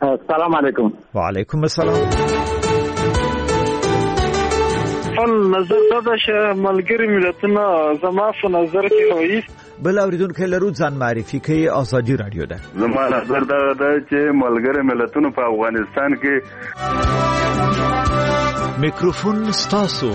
السلام علیکم. وعلیکم السلام. نظر دا چې ملګری ملتونه زما په نظر کې وایي بل اوریدونکو لرو ځان معرفي کوي. ازادي رادیو ده. زما نظر دا چې ملګری ملتونه په افغانستان کې میکروفون ستاسو.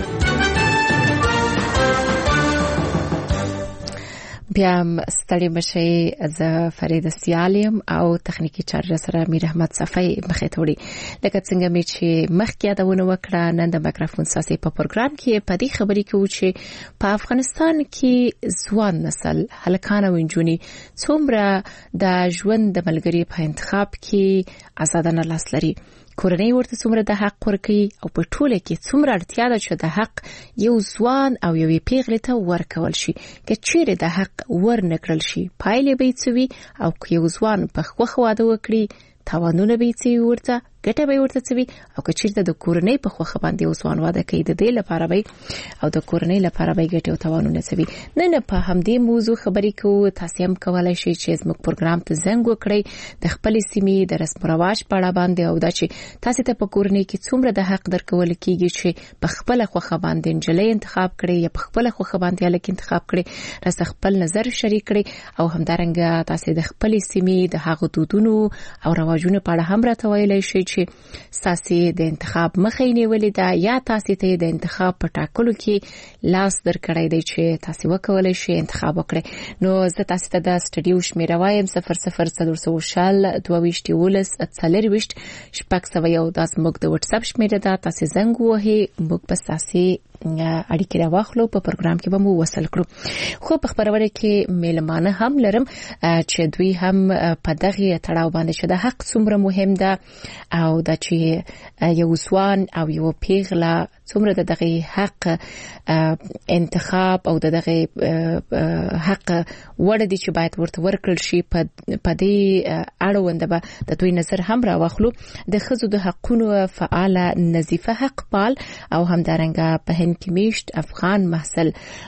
بیا ستړي مشي از فرید سیالیم او تخنیکی چارج سره میر احمد صفای مخې ته وړي. لکه څنګه مې چې مخکې یادونه وکړه نن د میکروفون ساسي په پروګرام کې په دې خبرې کې و چې په افغانستان کې ځوان نسل هلکان او نجونې څومره د ژوند د ملګری په انتخاب کې آزادانه لاس لري. کورنۍ ورته څومره د حق ورکړي او په ټوله کې څومره اړتیا ده چې د حق یو ځوان او یوې پیغلې ته ورکول شي. که چیرې د حق ورنکړل شي پایلې به څه وي او که یو ځوان په خوښ واده وکړي تاوانونه به څه ورته ګټه به ورته څه وي او که چیرته د کورنۍ په خوښه باندې یو ځوان واده کوي د دې لپاره به او د کورنۍ لپاره به ګټه او تاوانونه څه وي. نن په همدې موضوع خبرې کوو. تاسو هم کولای شئ چې زموږ پروګرام ته زنګ وکړئ د خپل سیمې د رسم او رواج په اړه باندې او دا چې تاسو ته په کورنۍ کې څومره د حق درکول کیږي چې په خپل خوښه باندې نجلۍ انتخاب کړئ یا په خپل خوښه باندې الک انتخاب کړئ. راځه خپل نظر شریک کړئ او همدارنګه تاسو د خپل سیمې د هغو دودونو او رواجونو په اړه هم راته ویلای شئ چې تاسو د انتخاب مخې نیولې ده یا تاسو ته د انتخاب په ټاکلو کې لاس درکړی دی چې تاسو وکولای شئ انتخاب وکړئ. نو زه تاسو ته د سټډیو شمیره وایم 004222 د زموږ د واتس اپ شمیره ده. تاسو زنګ وهئ موږ به تاسو اړیکې راوخلو په پروګرام کې به مو وصل کړو. خو په خبرونه کې میلمانه هم لرم چې دوی هم په دغه تړاو باندې چې د حق څومره مهم ده او د چې یو ځوان او یو پیغله څومره د دغه حق انتخاب او د دغه حق وړ دي چې باید ورته ورکړل شي په دې اړوند به د دوی نظر هم راوخلو. د ښځو د حقوقو فعاله نظیفه حقپال او همدارنګه په هند کې میشت افغان محصل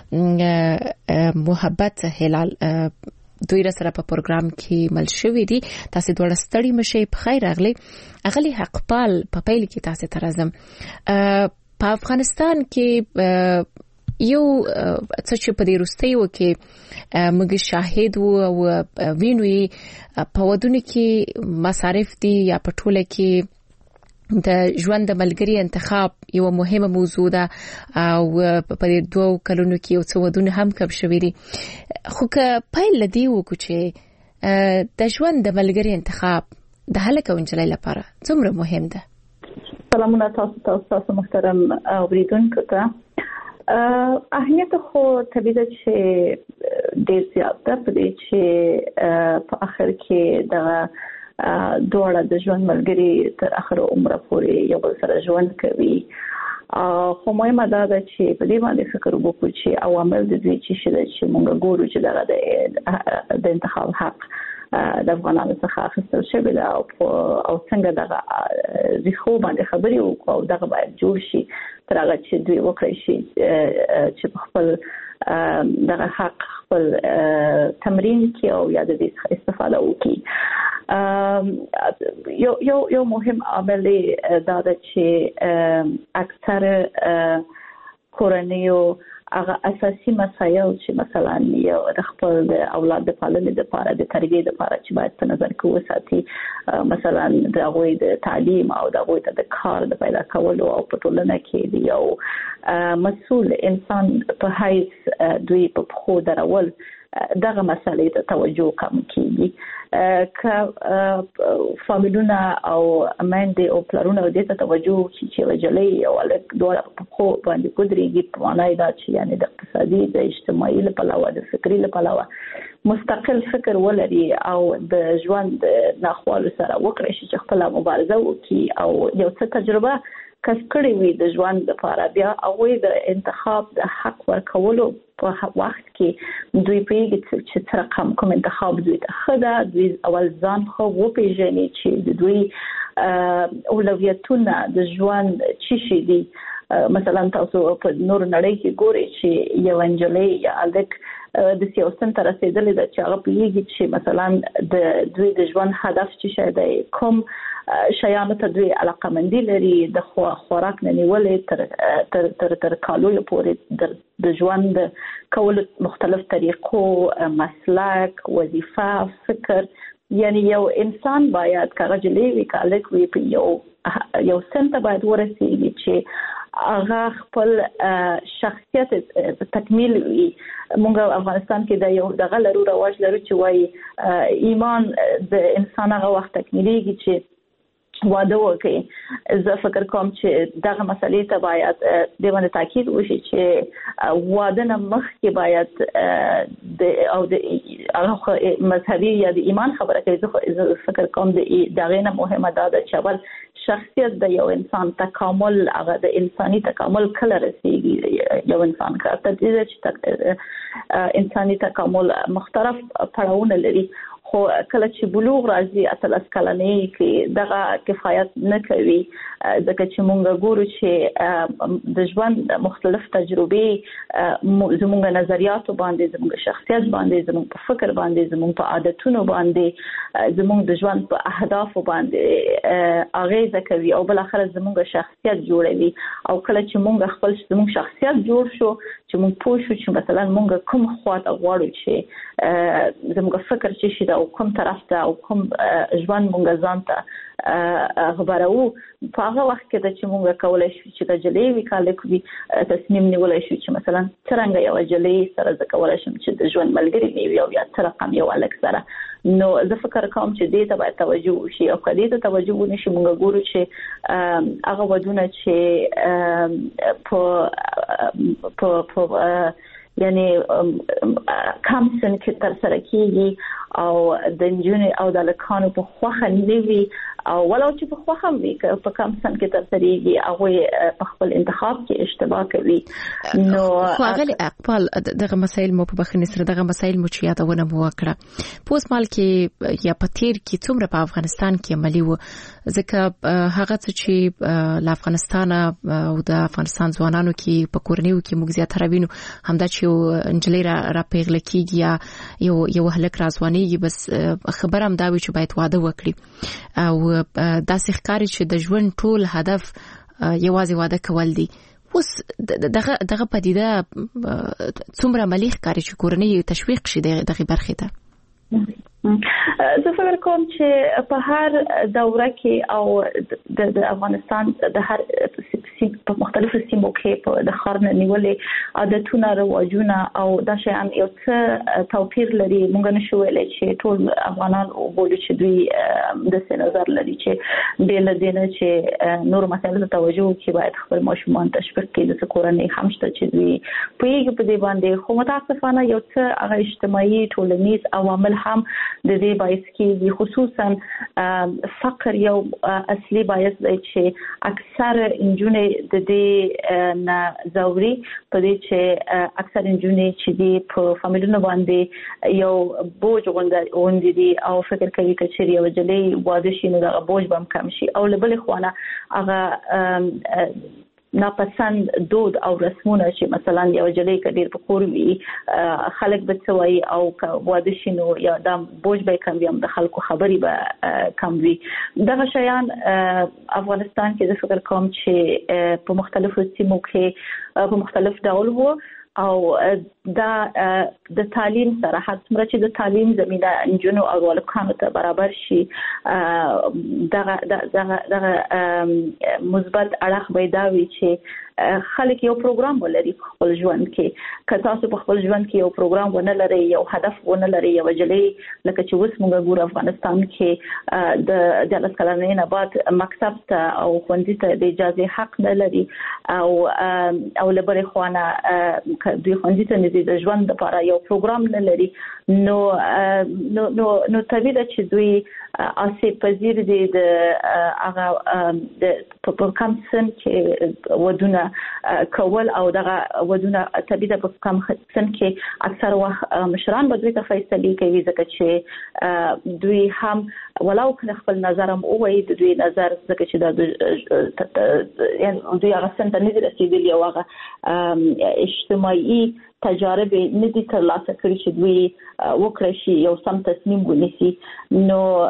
محبت هلال دوی را سره په پروګرام کې مل شوې دي. تاسو دوه ستړي مشه په خیر راغلي. اغلی حقپال په پیل کې تاسو ته راځم. په افغانستان کې یو څه چې په دې وروستیو کې موږ شاهد وو او وینوي په ودونه کې مصارف دي یا په ټوله کې د ژوند د ملګری انتخاب یو مهمه موضوع ده او په دې 2 کلونو کې یو څه ودونه هم کم شوي دي. خو که پیل لدی وکړو چې د ژوند د ملګری انتخاب د هلک او نجلۍ لپاره څومره مهم ده. سلامونه تاسو محترم اوریدونکو ته. اهمیت خو طبیعي ده چې ډېر زیات ده په دې چې په اخر کې د دوړه د ژوند ملګری تر اخر عمر پورې یو بل سره ژوند کوي. خو مهمه ده چې په دې باندې فکر وکړو چې عوامل د دې چې موږ ګورو چې د انتخاب حق د افغانانو څخه اخیستل شوی ده او څنګه دغه ریښو باندې خبرې وکړو او دغه باید جوړ شي تر هغه چې دوی وکړي شي چې خپل دغه حق خپل تمرین کې او یا د دې استفاده وکړي. یو مهم عامل دا ده چې اکثر کورنیو هغه اساسي مسایل چې مثلا یو د خپل اولاد د پالنې لپاره د تربیې لپاره چې باید په نظر کې وساتي، مثلا د هغوی د تعلیم او د هغوی ته د کار د پیدا کولو او په ټولنه کې د یو مسؤل انسان په حیث دوی په پښو درول دغه مسالې ته توجه کم کیږي. که فامیلونه او میندې او پلرونه دې ته توجه وکړي چې وجلې او الک دواړه په خو باندې کودريږي په معنی دا چې یعنی د اقتصادي د اجتماعي لپاره او د فکری لپاره مستقل فکر ولري او د ژوند ناخوالو سره وکړي چې خپل مبارزه وکړي او یو څه تجربه کسب کړی وي د ژوند لپاره، بیا هغه د انتخاب د حق ورکولو په وخت کې دوی پیږي چې تر کوم انتخاب دوی ته خدا دوی اول ځان خو وپیژني چې دوی اولویتونه د ژوند چی شي دي مثلا تاسو په نور نړۍ کې ګوري چې یو انجلۍ یا الک د سیاست تر رسیدلې د چاغ پیږي چې مثلا د دوی د ژوند هدف چې شاید کوم شیانو ته دوی علاقمندي لري د خوراک نه نیولې تر کالو پورې د ژوند کول مختلف طریقو مسلک وظیفه فکر یعنی یو انسان باید کارجلې وی کالک وی په یو سنت باید ورسیږي چې هغه خپل شخصیت تکمیل وي. موږ افغانستان کې د یو دغه لرو رواج لرو چې وای ایمان د انسان هغه وخت تکمیلېږي چې واده وکړي. زه فکر کوم چې دغه مسلې ته باید د باندې تاکید وشي چې واده نه مخکې باید د مذهبي یا د ایمان خبره کوي. زه فکر کوم دغه نه مهمه ده چې اول شخصیت د یو انسان تکامل هغه د انساني تکامل کله رسیږي. یو انسان کارته دي چې انساني تکامل مختلف پړاوونه لري خو کله چې بلوغ راځي اتلس کلنۍ کې دغه کفایت نه کوي ځکه چې مونږ ګورو چې د ژوند مختلف تجربې زموږ نظریاتو باندې زموږ شخصیت باندې زموږ په فکر باندې زموږ په عادتونو باندې زموږ د ژوند په اهدافو باندې اغیزه کوي او بل اخر زموږ شخصیت جوړوي. او کله چې مونږ خپل زموږ شخصیت جوړ شو چې مونږ پوه شو چې مثلا مونږ کوم خواته غواړو چې زموږ فکر چې شي او کوم طرف ته او کوم ژوند مونږ ځان ته خبرو په هغه وخت کې چې مونږ کولای شو چې د جلې وکالک وي تصمیم نیولای شو چې مثلا څنګه یو جلې سره د کولای شم چې د ژوند ملګری نیو یا تر رقم یو الک سره. نو زه فکر کوم چې دې ته باید توجه وشي او کله دې ته توجه ونشي مونږ ګورو چې هغه ودونه چې په یعنی کم سن کې تر سره کېږي او د نجونې او د لکانو په خوخه نیوي او ولو چې په خوخه وي په کم سن کې تر سره کېږي هغه په خپل انتخاب کې اشتباه کوي. نو خو اقبال دغه مسایل مو په بخښنې سره دغه مسایل مو چې یادونه مو وکړه پوس مال کې یا پتیر کې څومره په افغانستان کې عملی و ځکه هغه چې له افغانستان او د افغانستان ځوانانو کې په کورنیو کې موږ زیاتره وینو همدا چې انجلۍ را پیغله کېږي یا یو هلک راځوانېږي بس خبر هم دا وي چې باید واده وکړي او داسې ښکاري چې د ژوند ټول هدف یوازې واده کول دي. اوس دغه پدیده څومره عملي ښکاري چې کورنۍ تشویق شي دغه برخې ته. زه فکر کوم چې په هر دوره کې او د افغانستان د هر په مختلفو سیمو کې په د خارنه نیولې عادتونه رواجونه او د شیان یو څه توپیر لري. موږ نشو ویلای چې ټول افغانان او بوله چې دوی د څه نظر لري چې بل دینه چې نور مسایل ته توجه کوي باید خپل ماشومان تشویق کړي د کورنۍ همشته چې دوی په یوه په دې باندې خو متاسفانه یو څه هغه اجتماعي ټولنیز عوامل هم د دې باعث کې خصوصا فقر یو اصلي باعث دی چې اکثر انجونې د دې نه زوري په دې چې اکثر انجونې چې د په فامیلونو باندې یو بوج غوندي دي او فکر کوي چې یو جلې واده شي نو دا بوج به کم شي او له بل خوانه هغه ناپسند دود او رسمونه چې مثلا یو جلې کډیر په کور وي خلک به څوي او واده شنو یا د بوج به کم وي د خلکو خبري به کم وي. دغه شیان افغانستان کې د فکر کوم چې په مختلفو سیمو کې په مختلف ډول وو او دا د تعلیم سره هڅه چې د تعلیم زمينه انجونو او ولکانو ته برابر شي دغه مثبت اړخ پیداوي چې خلک یو پروګرام ولري خپل ژوند کې که تاسو په خپل ژوند کې یو پروګرام ونه لري یو هدف ونه لري یو جلې لکه چې اوس موږ ګور افغانستان کې د لسکلانې نه بعد مکتب ته او خوندې ته د اجازه حق نه لري او لبر خوانه دوی خوندې ته د ژوند لپاره یو پروګرام نه لري نو طبيعي ده چې دوی اسې پذیر دي د هغه د په کم سن کې ودونه ودونه کول او دغه ودونه طبيعي په کم سن کې اکثر وخت مشران به دوی ته فیصله کوي ځکه چې دوی هم ولو کله خپل نظر هم وایي د دوی نظر ځکه چې د دوی هغه سن ته نه رسیدلی او هغه اجتماعي تجارب نه دي ترلاسه کړي چې دوی وکړي شي یو سم تصمیم ونیسي نو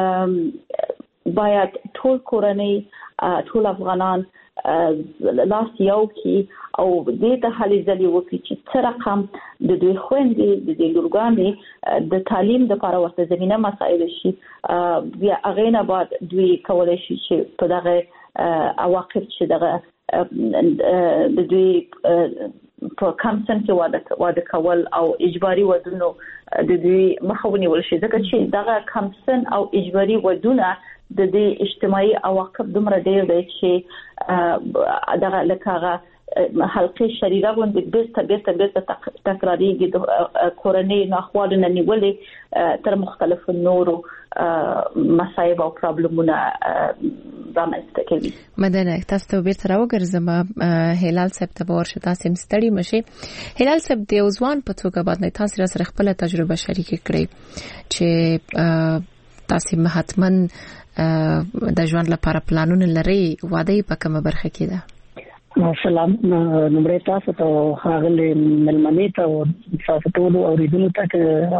باید ټول کورنۍ ټول افغانان لاس یو کی او دې ته هلي ځلې وکړي چې څه رقم د دوی خويندې د لورګانې د تعلیم د لپاره ورته زمينه مسایل شي بیا هغه نه بعد دوی کولای شي چې په دغه عواقب چې دغه د دوی په کم سن کې واده کول او اجباري ودونه د دوی مخاوني ولشي ځکه چې دغه کم سن او اجباري ودونه د دې اجتماعي عواقب دومره ډېر دي چې دغه لکه حلقې شریره باندې بیرته تکراریږي د کورنۍ ناخوالو نه نیولې تر مختلفو نورو مصايب او پرابلمونه رامنځته کوي. مدنه تاسو ته بیرته راوګرځم هلال صاحب ته ورشي تاسو مستړي مشي. هلال صاحب د ځوان په توګه باندې تاسو سره خپل تجربه شریک کړئ چې تاسو مهتمن د ژوند لپاره پلانونه لري واده په کومه برخه کې ده؟ سلام نمبر تاسو ته هغه ملمنې ته او تاسو ټول اوریدونکو ته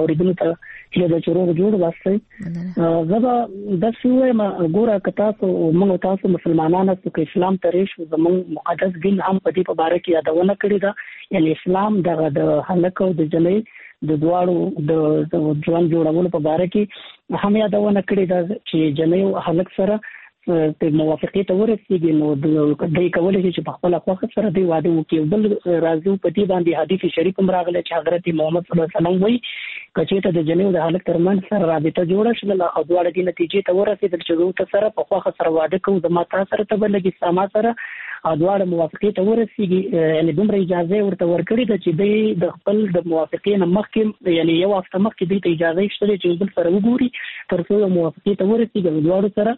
چې د چورو جوړ واسطه زبا د سوې ما ګوره کتا موږ تاسو مسلمانانو ته اسلام تریش زمون مقدس دین هم په دې په اړه کې یادونه کړې ده یعنی اسلام دغه د هلک او د جنې د دواړو د ژوند جوړولو په اړه کې هم یادونه کړې ده چې جنې او هلک سره په موافقه ته ورسېږي نو د کولای شي چې په خپل خواخ سره دی واده وکړي بل راځو په دې باندې حدیث شریف هم راغلی چې حضرت محمد صلی الله علیه وسلم وایي کچېته د جنې او د هلک ترمنځ سره رابطه جوړه شله او دواړه د نتیجې ته ورسېدل چې دوی سره په خواخ سره واده کوي د ماته سره ته بلګي سما سره او دواړه موافقه ته ورسېږي یعنی دومره اجازه ورته ورکړي ده چې د خپل د موافقې نه مخکې یعنی یو هفته مخکې د اجازه شته چې بل سره وګوري تر څو موافقه ته ورسېږي دواړو سره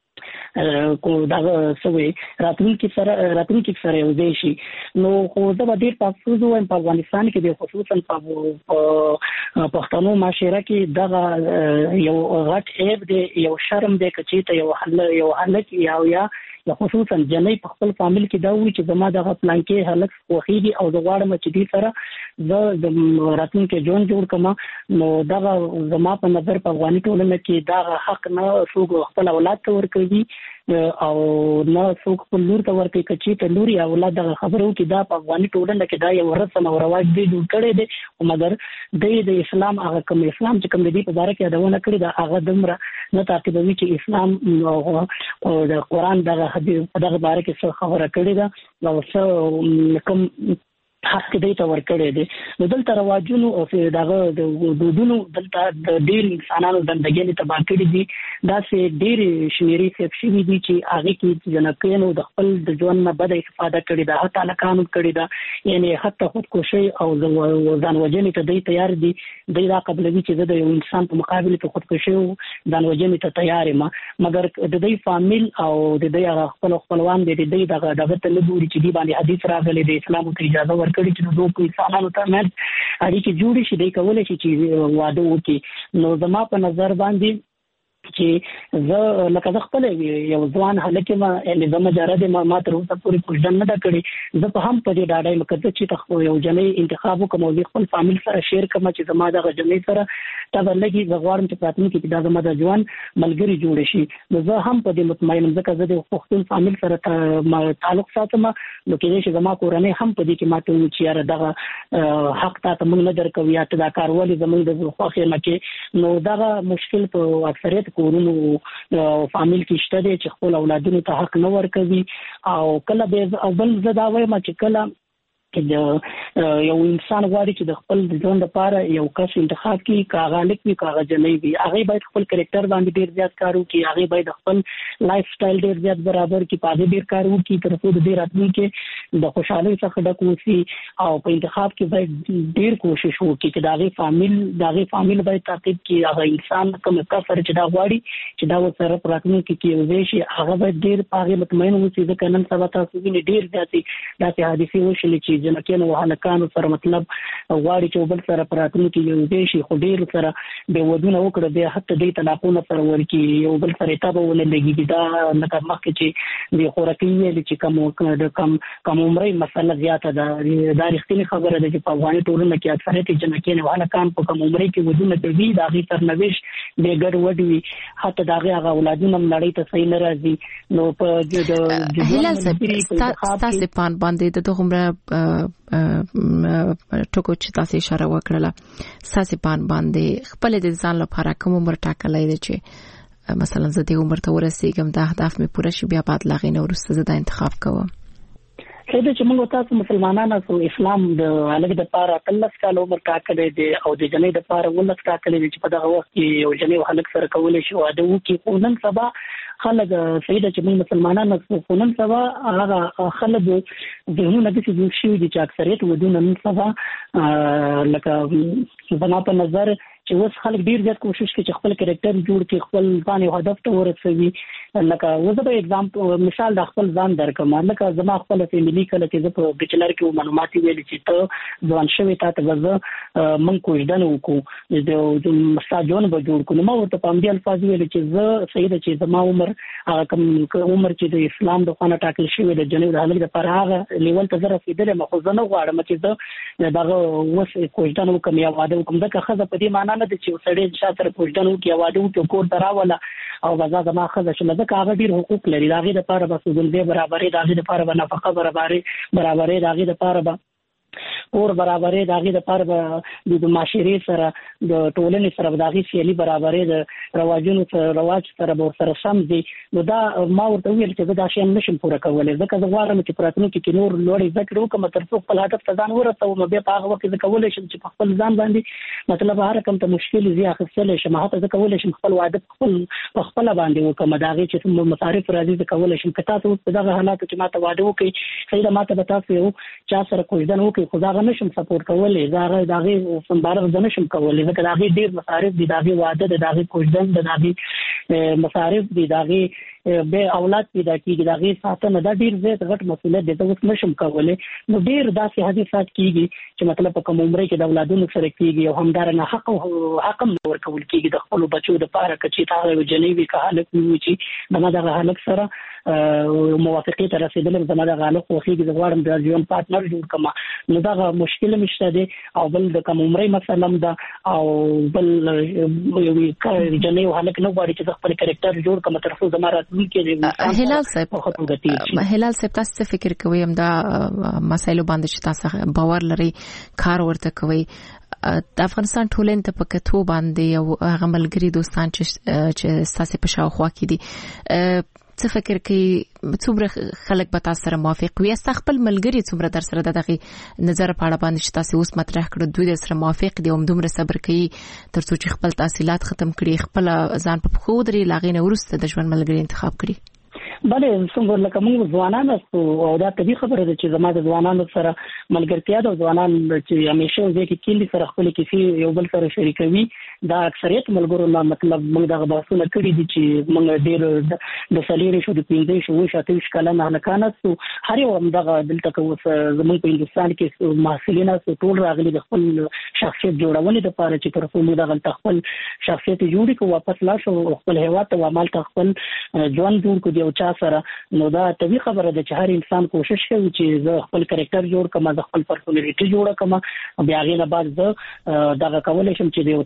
کو دا سوي راتلونکي سره یو ځای شي نو خو دا به ډیر تاسو وایم په افغانستان کې د خصوصا په پښتنو معاشره کې دا یو غټ عیب دی یو شرم دی چې ته یو حالت یا خصوصا جنې په خپل فامیل کې دا وی چې زما د پلان کې هلک خوخيږي او د غواړم چې دې سره د راتلونکي جون جوړ کما نو دا زما په نظر په افغاني ټولنه کې دا حق نه څوک خپل اولاد ته ورکوي او نه څوک خپل لور ته ورکوي چې ته لوري اولاد د خبرو کې دا په افغاني ټولنه کې دا یو رسم او رواج دی جوړ کړي دي او مګر د اسلام هغه کوم اسلام چې کوم دی په اړه کې دا ونه کړی دا هغه دمره نه تعقیبوي چې اسلام او د قران دغه حدیث دغه باره کې څه خبره کړې ده او څه کوم حق دې ته ورکړې دي نو دلته رواجونو او دغه د دودونو دلته د ډېر انسانانو ژوندۍ تباہ کړې دي دا سه ډېر شمیرې څخه دي چې هغه کې جنکانو د خپل د ژوند نه بد استفاده کړې ده حتی نه قانون کړې ده یعنی حتی خودکشي او ځان وژنې ته دوی تیار دي دا قبلوي چې د یو انسان په مقابل کې خودکشي او ځان وژنې ته تیار ما مګر د دوی فامیل او د دوی خپلوان دي دغه ته نه ګوري چې دی باندې حدیث راغلی د اسلام ته اجازه ورکړي چې دوی په انسانانو ته مې اړیکې جوړې شي د کولای شي چې واده وکړي نو زما په نظر باندې چې زه لکه خپل یو ځوان هلک ما نظام مجرد ما تر اوسه پوری کوشش نه کړې زه په هم په دې ډاډه مکه چې یو جنې انتخاب کوم او خپل فامیل سره شیر کوم چې زما د جنې سره تا ولګي زغوارم چې پاتې کې دا زما د ځوان ملګری جوړ شي نو زه هم په دې مطمئن ځکه زه د خپل فامیل سره تعلق ساتم نو کې چې زما کورنۍ هم په دې کې ماته چې یاره دغه حق ته موږ نه درکوي یا دا کارولې زموږ د خوخه نه کې نو دغه مشکل په اکثریت کورونو فامیل کې شته چې خپل اولادونو ته حق نه ورکوي او کله به او بل زدا وایم چې کله چې یو انسان غواړي چې د خپل ژوند لپاره یو کس انتخاب کړي کاغه لیک وي کاغه جنۍ وي هغه باید خپل کریکټر باندې ډیر زیات کار وکړي هغه باید خپل لایف سټایل ډیر زیات برابر کړي په دې ډیر کار وکړي تر څو د دې راتلونکي د خوشحالۍ څخه ډک وي او په انتخاب کې باید ډیر کوشش وکړي چې دغه فامیل باید تعقیب کړي هغه انسان کوم کفر چې دا غواړي چې دا وسره پراتونکو کې یو شي هغه باید ډیر پاغه مطمئن وي چې کنن سبا تاسو ویني ډیر داسې حادثې وشلې چې جنکانو وهلکانو سره مطلب غواړي چې بل سره پراتونکو یو دی شي خو ډیر سره به ودونه وکړه به حتی د طلاقونو سره ورکی یو بل سره تابو ولندګي دا لکه مخکې چې د خورکیه چې کم عمرې مسله زیاته ده دا رښتینی خبره ده چې په افغاني ټولنه کې اکثریت جنکانو وهلکان په کم عمرې کې ودونه کوي دا غي سرنويش به ګډ وډوي حتی دا غي اولادونه نړۍ ته صحیح نه راځي نو په هلال تاسو پان باندې د عمره ټکو چې تاسو اشاره وکړه ساسي پان باندې خپل د ځان لپاره کوم عمر ټاکلای دی چې مثلا زه د عمر ته ورسېږم د اهداف مې پوره شي بیا بعد لاغې نو ورسته زه د انتخاب کوم کله چې موږ تاسو مسلمانانو سو اسلام د الګ د پاره 13 کال عمر ټاکلې دي او د جنې د پاره 19 ټاکلې دي چې په دغه وخت کې یو جنې هلک سره کولای شي واده وکړي خو نن سبا خلک سیده چې موږ مسلمانانو خو نن سبا هغه خلک دهونه د څه شي چې اکثریت ودونه نن سبا لکه زما په نظر چې اوس خلک ډیر زیات کوشش کوي چې خپل کریکټر جوړ کړي خپل ځان یو هدف ته ورسوي لکه وزه به اگزامپل مثال د خپل ځان درکم لکه زما خپل فیملی کله چې زه په بیچلر کې معلومات ویل چې ته ځوان شوی تاسو غزه من کوژدن وکړو د مستاجون به جوړ کړو نو ورته په دې الفاظ ویل چې زه سید چې زما عمر کوم عمر چې د اسلام د خانه ټاکل شوی د جنوب د حالت لپاره هغه لیول ته زه رسیدل مخ زه نه غواړم چې زه دغه وس کوژدن وکم یا واده وکم دا خزه په دې معنی نه د چې سړی شاته کوژدن وکي واده وکي کور دراوله او غزا زما خزه چې لږه هغه ډیر حقوق لري داغه لپاره بس ګلبه برابرې داغه لپاره نفقه برابرې داغه لپاره اور برابرې داغه لپاره د معاشري سره د ټولنې سره داغه سیالي برابرې د رواجونو سره رواج سره به سره سم دي نو دا ما ورته ویل چې دا شی نشم پوره کولای ځکه زه غواړم چې پراتونکو کې نور لوړې ذکر وکم تر څو خپل هدف ته ځان ورسوم به په هغه وخت کې کولای شم چې خپل ځان باندې مطلب هر کوم ته مشکل زی اخیستل شم هغه ته کولای شم خپل وعده خپل باندې وکم داغه چې مصارف راځي کولای شم کته تاسو په دغه حالات کې ماته وعده وکي خیره ماته به تاسو یو چا سره کوژدن وکي خدا نشم سپورټ کولای داغه سمبارغ نشم کولای ځکه داغه ډیر مصارف دي داغه واده د داغه کوژدن د داغه مصارف دي داغه به اولاد پیدا کیږي داغه ساتنه دا ډیر زیات غټ مسؤلیت دي ته نشم کولای نو ډیر داسې حادثات کیږي چې مطلب په کوم عمر کې د اولادونو سره کیږي او همدارنه حق نور کول کیږي د خپل بچو د پاره کچې تا جنوبي که حالت وي چې دغه حالت سره موافقه ته رسیدل زموږ د غالب خوخي د غواړم د ژوند پارتنر جوړ کما نو دا مشکل مشته دي او بل د کوم عمرې مثلا دا او بل یو جنې حالت نو غواړي چې خپل کریکټر جوړ کما تر څو زموږ هلال صاحب تاسو فکر کوئ هم دا مسایلو باندې چې تاسو باور لري کار ورته کوي د افغانستان ټولنې ته په کتو باندې او هغه ملګری دوستان چې تاسو په شاوخوا کې دي څه فکر کوي څومره خلک به تاسو سره موافق وي تاسو خپل ملګری څومره در سره دغه نظر په اړه باندې چې تاسو اوس مطرح کړو دوی در سره موافق دي او دومره صبر کوي تر څو چې خپل تحصیلات ختم کړي خپل ځان په خو دري لاغې نه ورسته د ژوند ملګری انتخاب کړي بله څنګه لکه موږ ځوانان او دا طبي خبره ده چې زموږ د ځوانانو سره ملګرتیا د ځوانان چې همیشه ځکه کلی سره خپل کیسې یو بل سره شریکوي دا اکثریت ملګرو نه مطلب موږ دغه بحثونه کړی دي چې موږ ډېر د سلیری شو د 15 شو 28 کلن هلکانه سو هر یو دغه دلته کوم زموږ په هندستان کې محصلین سو ټول راغلي د خپل شخصیت جوړونې لپاره چې تر څو موږ دغه خپل شخصیت جوړ کو واپس لا شو خپل هیواد ته عمل خپل ژوند جوړ کو دی او چا سره نو دا طبي خبره ده چې هر انسان کوشش کوي چې زه خپل کریکټر جوړ کړم زه خپل پرسونالټي جوړ کړم بیا غوښنه بعد زه دا کولای شم چې د چا سره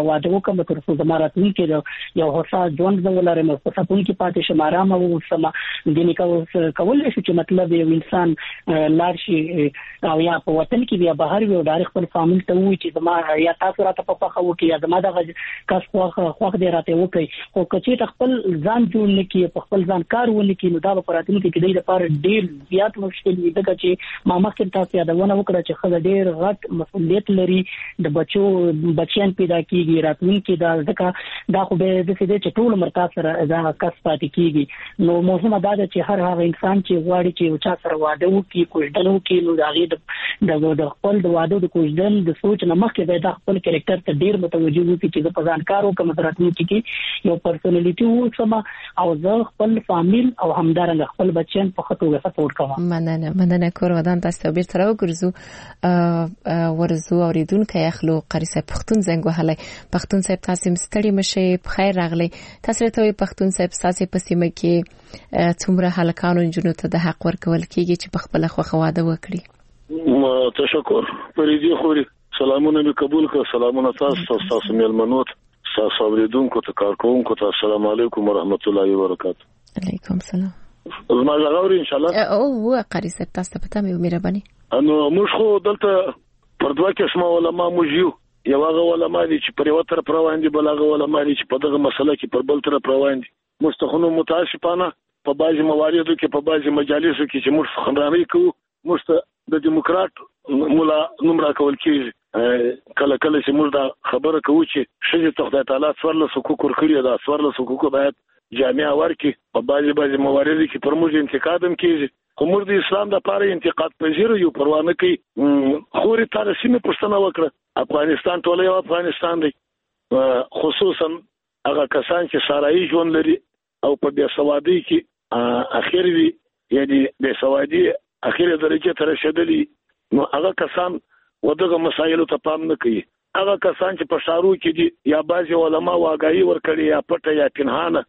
واده وکم تر څو زماراتون کې یو هوسا ژوند زولاره مو په سپون کې پاتې شمارام او سم د نیکو کول شي چې مطلب یو انسان لار شي او یا په وطن کې بیا بهر وي او د خپل فامیل ته وي چې زما یا تاسو راته په خوخه وکي یا زما د کس خوخه دی راته وکي خو کچې خپل ځان جوړ نکي په خپل ځان کار ونکي نو دا په راتلونکي کې د لپاره ډیر زیات مشکل وي دغه چې ما مخکې تاسو یادونه وکړه چې خزه ډیر غټ مسؤلیت لري د بچیان پیدا کیږي راتلونکي دا خو به د دې چې ټول مرکز سره دا کس پاتې کیږي نو مهمه دا ده چې هر هغه انسان چې غواړي چې چا سره واده وکړي کوژدن وکړي نو دا غي د خپل د واده د کوژدن د سوچ نه مخکې به د خپل کریکټر ته ډیر متوجه وي چې په ځان کار وکم راتلونکي کې یو پرسنالټي وسما او زه خپل فامیل او همدارنګ خپل بچیان په خطوګه سپورټ کوم. مننه کور ودان تاسو به تر وګرځو ورزو اوریدونکو اخلو قاری صاحب پښتون زنګ وهلای پښتون صاحب تاسو مستړي مشه په خیر راغلی تاسو ته پښتون صاحب تاسو په سیمه کې څومره هلکانو جنونو ته د حق ورکول کیږي چې په خپل خوخه واده وکړي. تشکر پریدي خوري سلامونه می قبول کړ سلامونه تاسو مېلمنوت تاسو اوریدونکو ته کارکونکو ته السلام علیکم ورحمت الله وبرکاته. علیکم السلام. زما غوړي ان شاء الله او قاری صاحب تاسو په تاسو مهرباني انو موږ خو دلته پر دوه قسمه علما موجو یو هغه علما دي چې پر یو تر روان دي بل هغه علما دي چې په دغه مسله کې پر بل تر روان دي مستخونو متاسفانه په بعضي مواردو کې په بعضي مجالسو کې چې موږ خبرې کوو موږ د دیموکرات مولا نمبر کول کېږي کله چې موږ دا خبره کوو چې شجه خدای تعالی څورله حقوق ورکړي دا څورله حقوق باید جامعه ورکي په بعضي مواردو کې پر موږ انتقاد هم کېږي خو موږ د اسلام د لپاره انتقاد پذیر یو پروا نه کوي خوري تاسو پښتنه وکړه افغانستان ټول یو افغانستان دی خصوصا هغه کسان چې سارایي ژوند لري او په بیا سوادي کې اخر وی یعنی د سوادي اخیره درجه ته رسیدلی نو هغه کسان ودغه مسایلو ته پام نه کوي هغه کسان چې په شارو کې دي یا بعضي علما واګایي ورکړي یا پټه یا پنهانه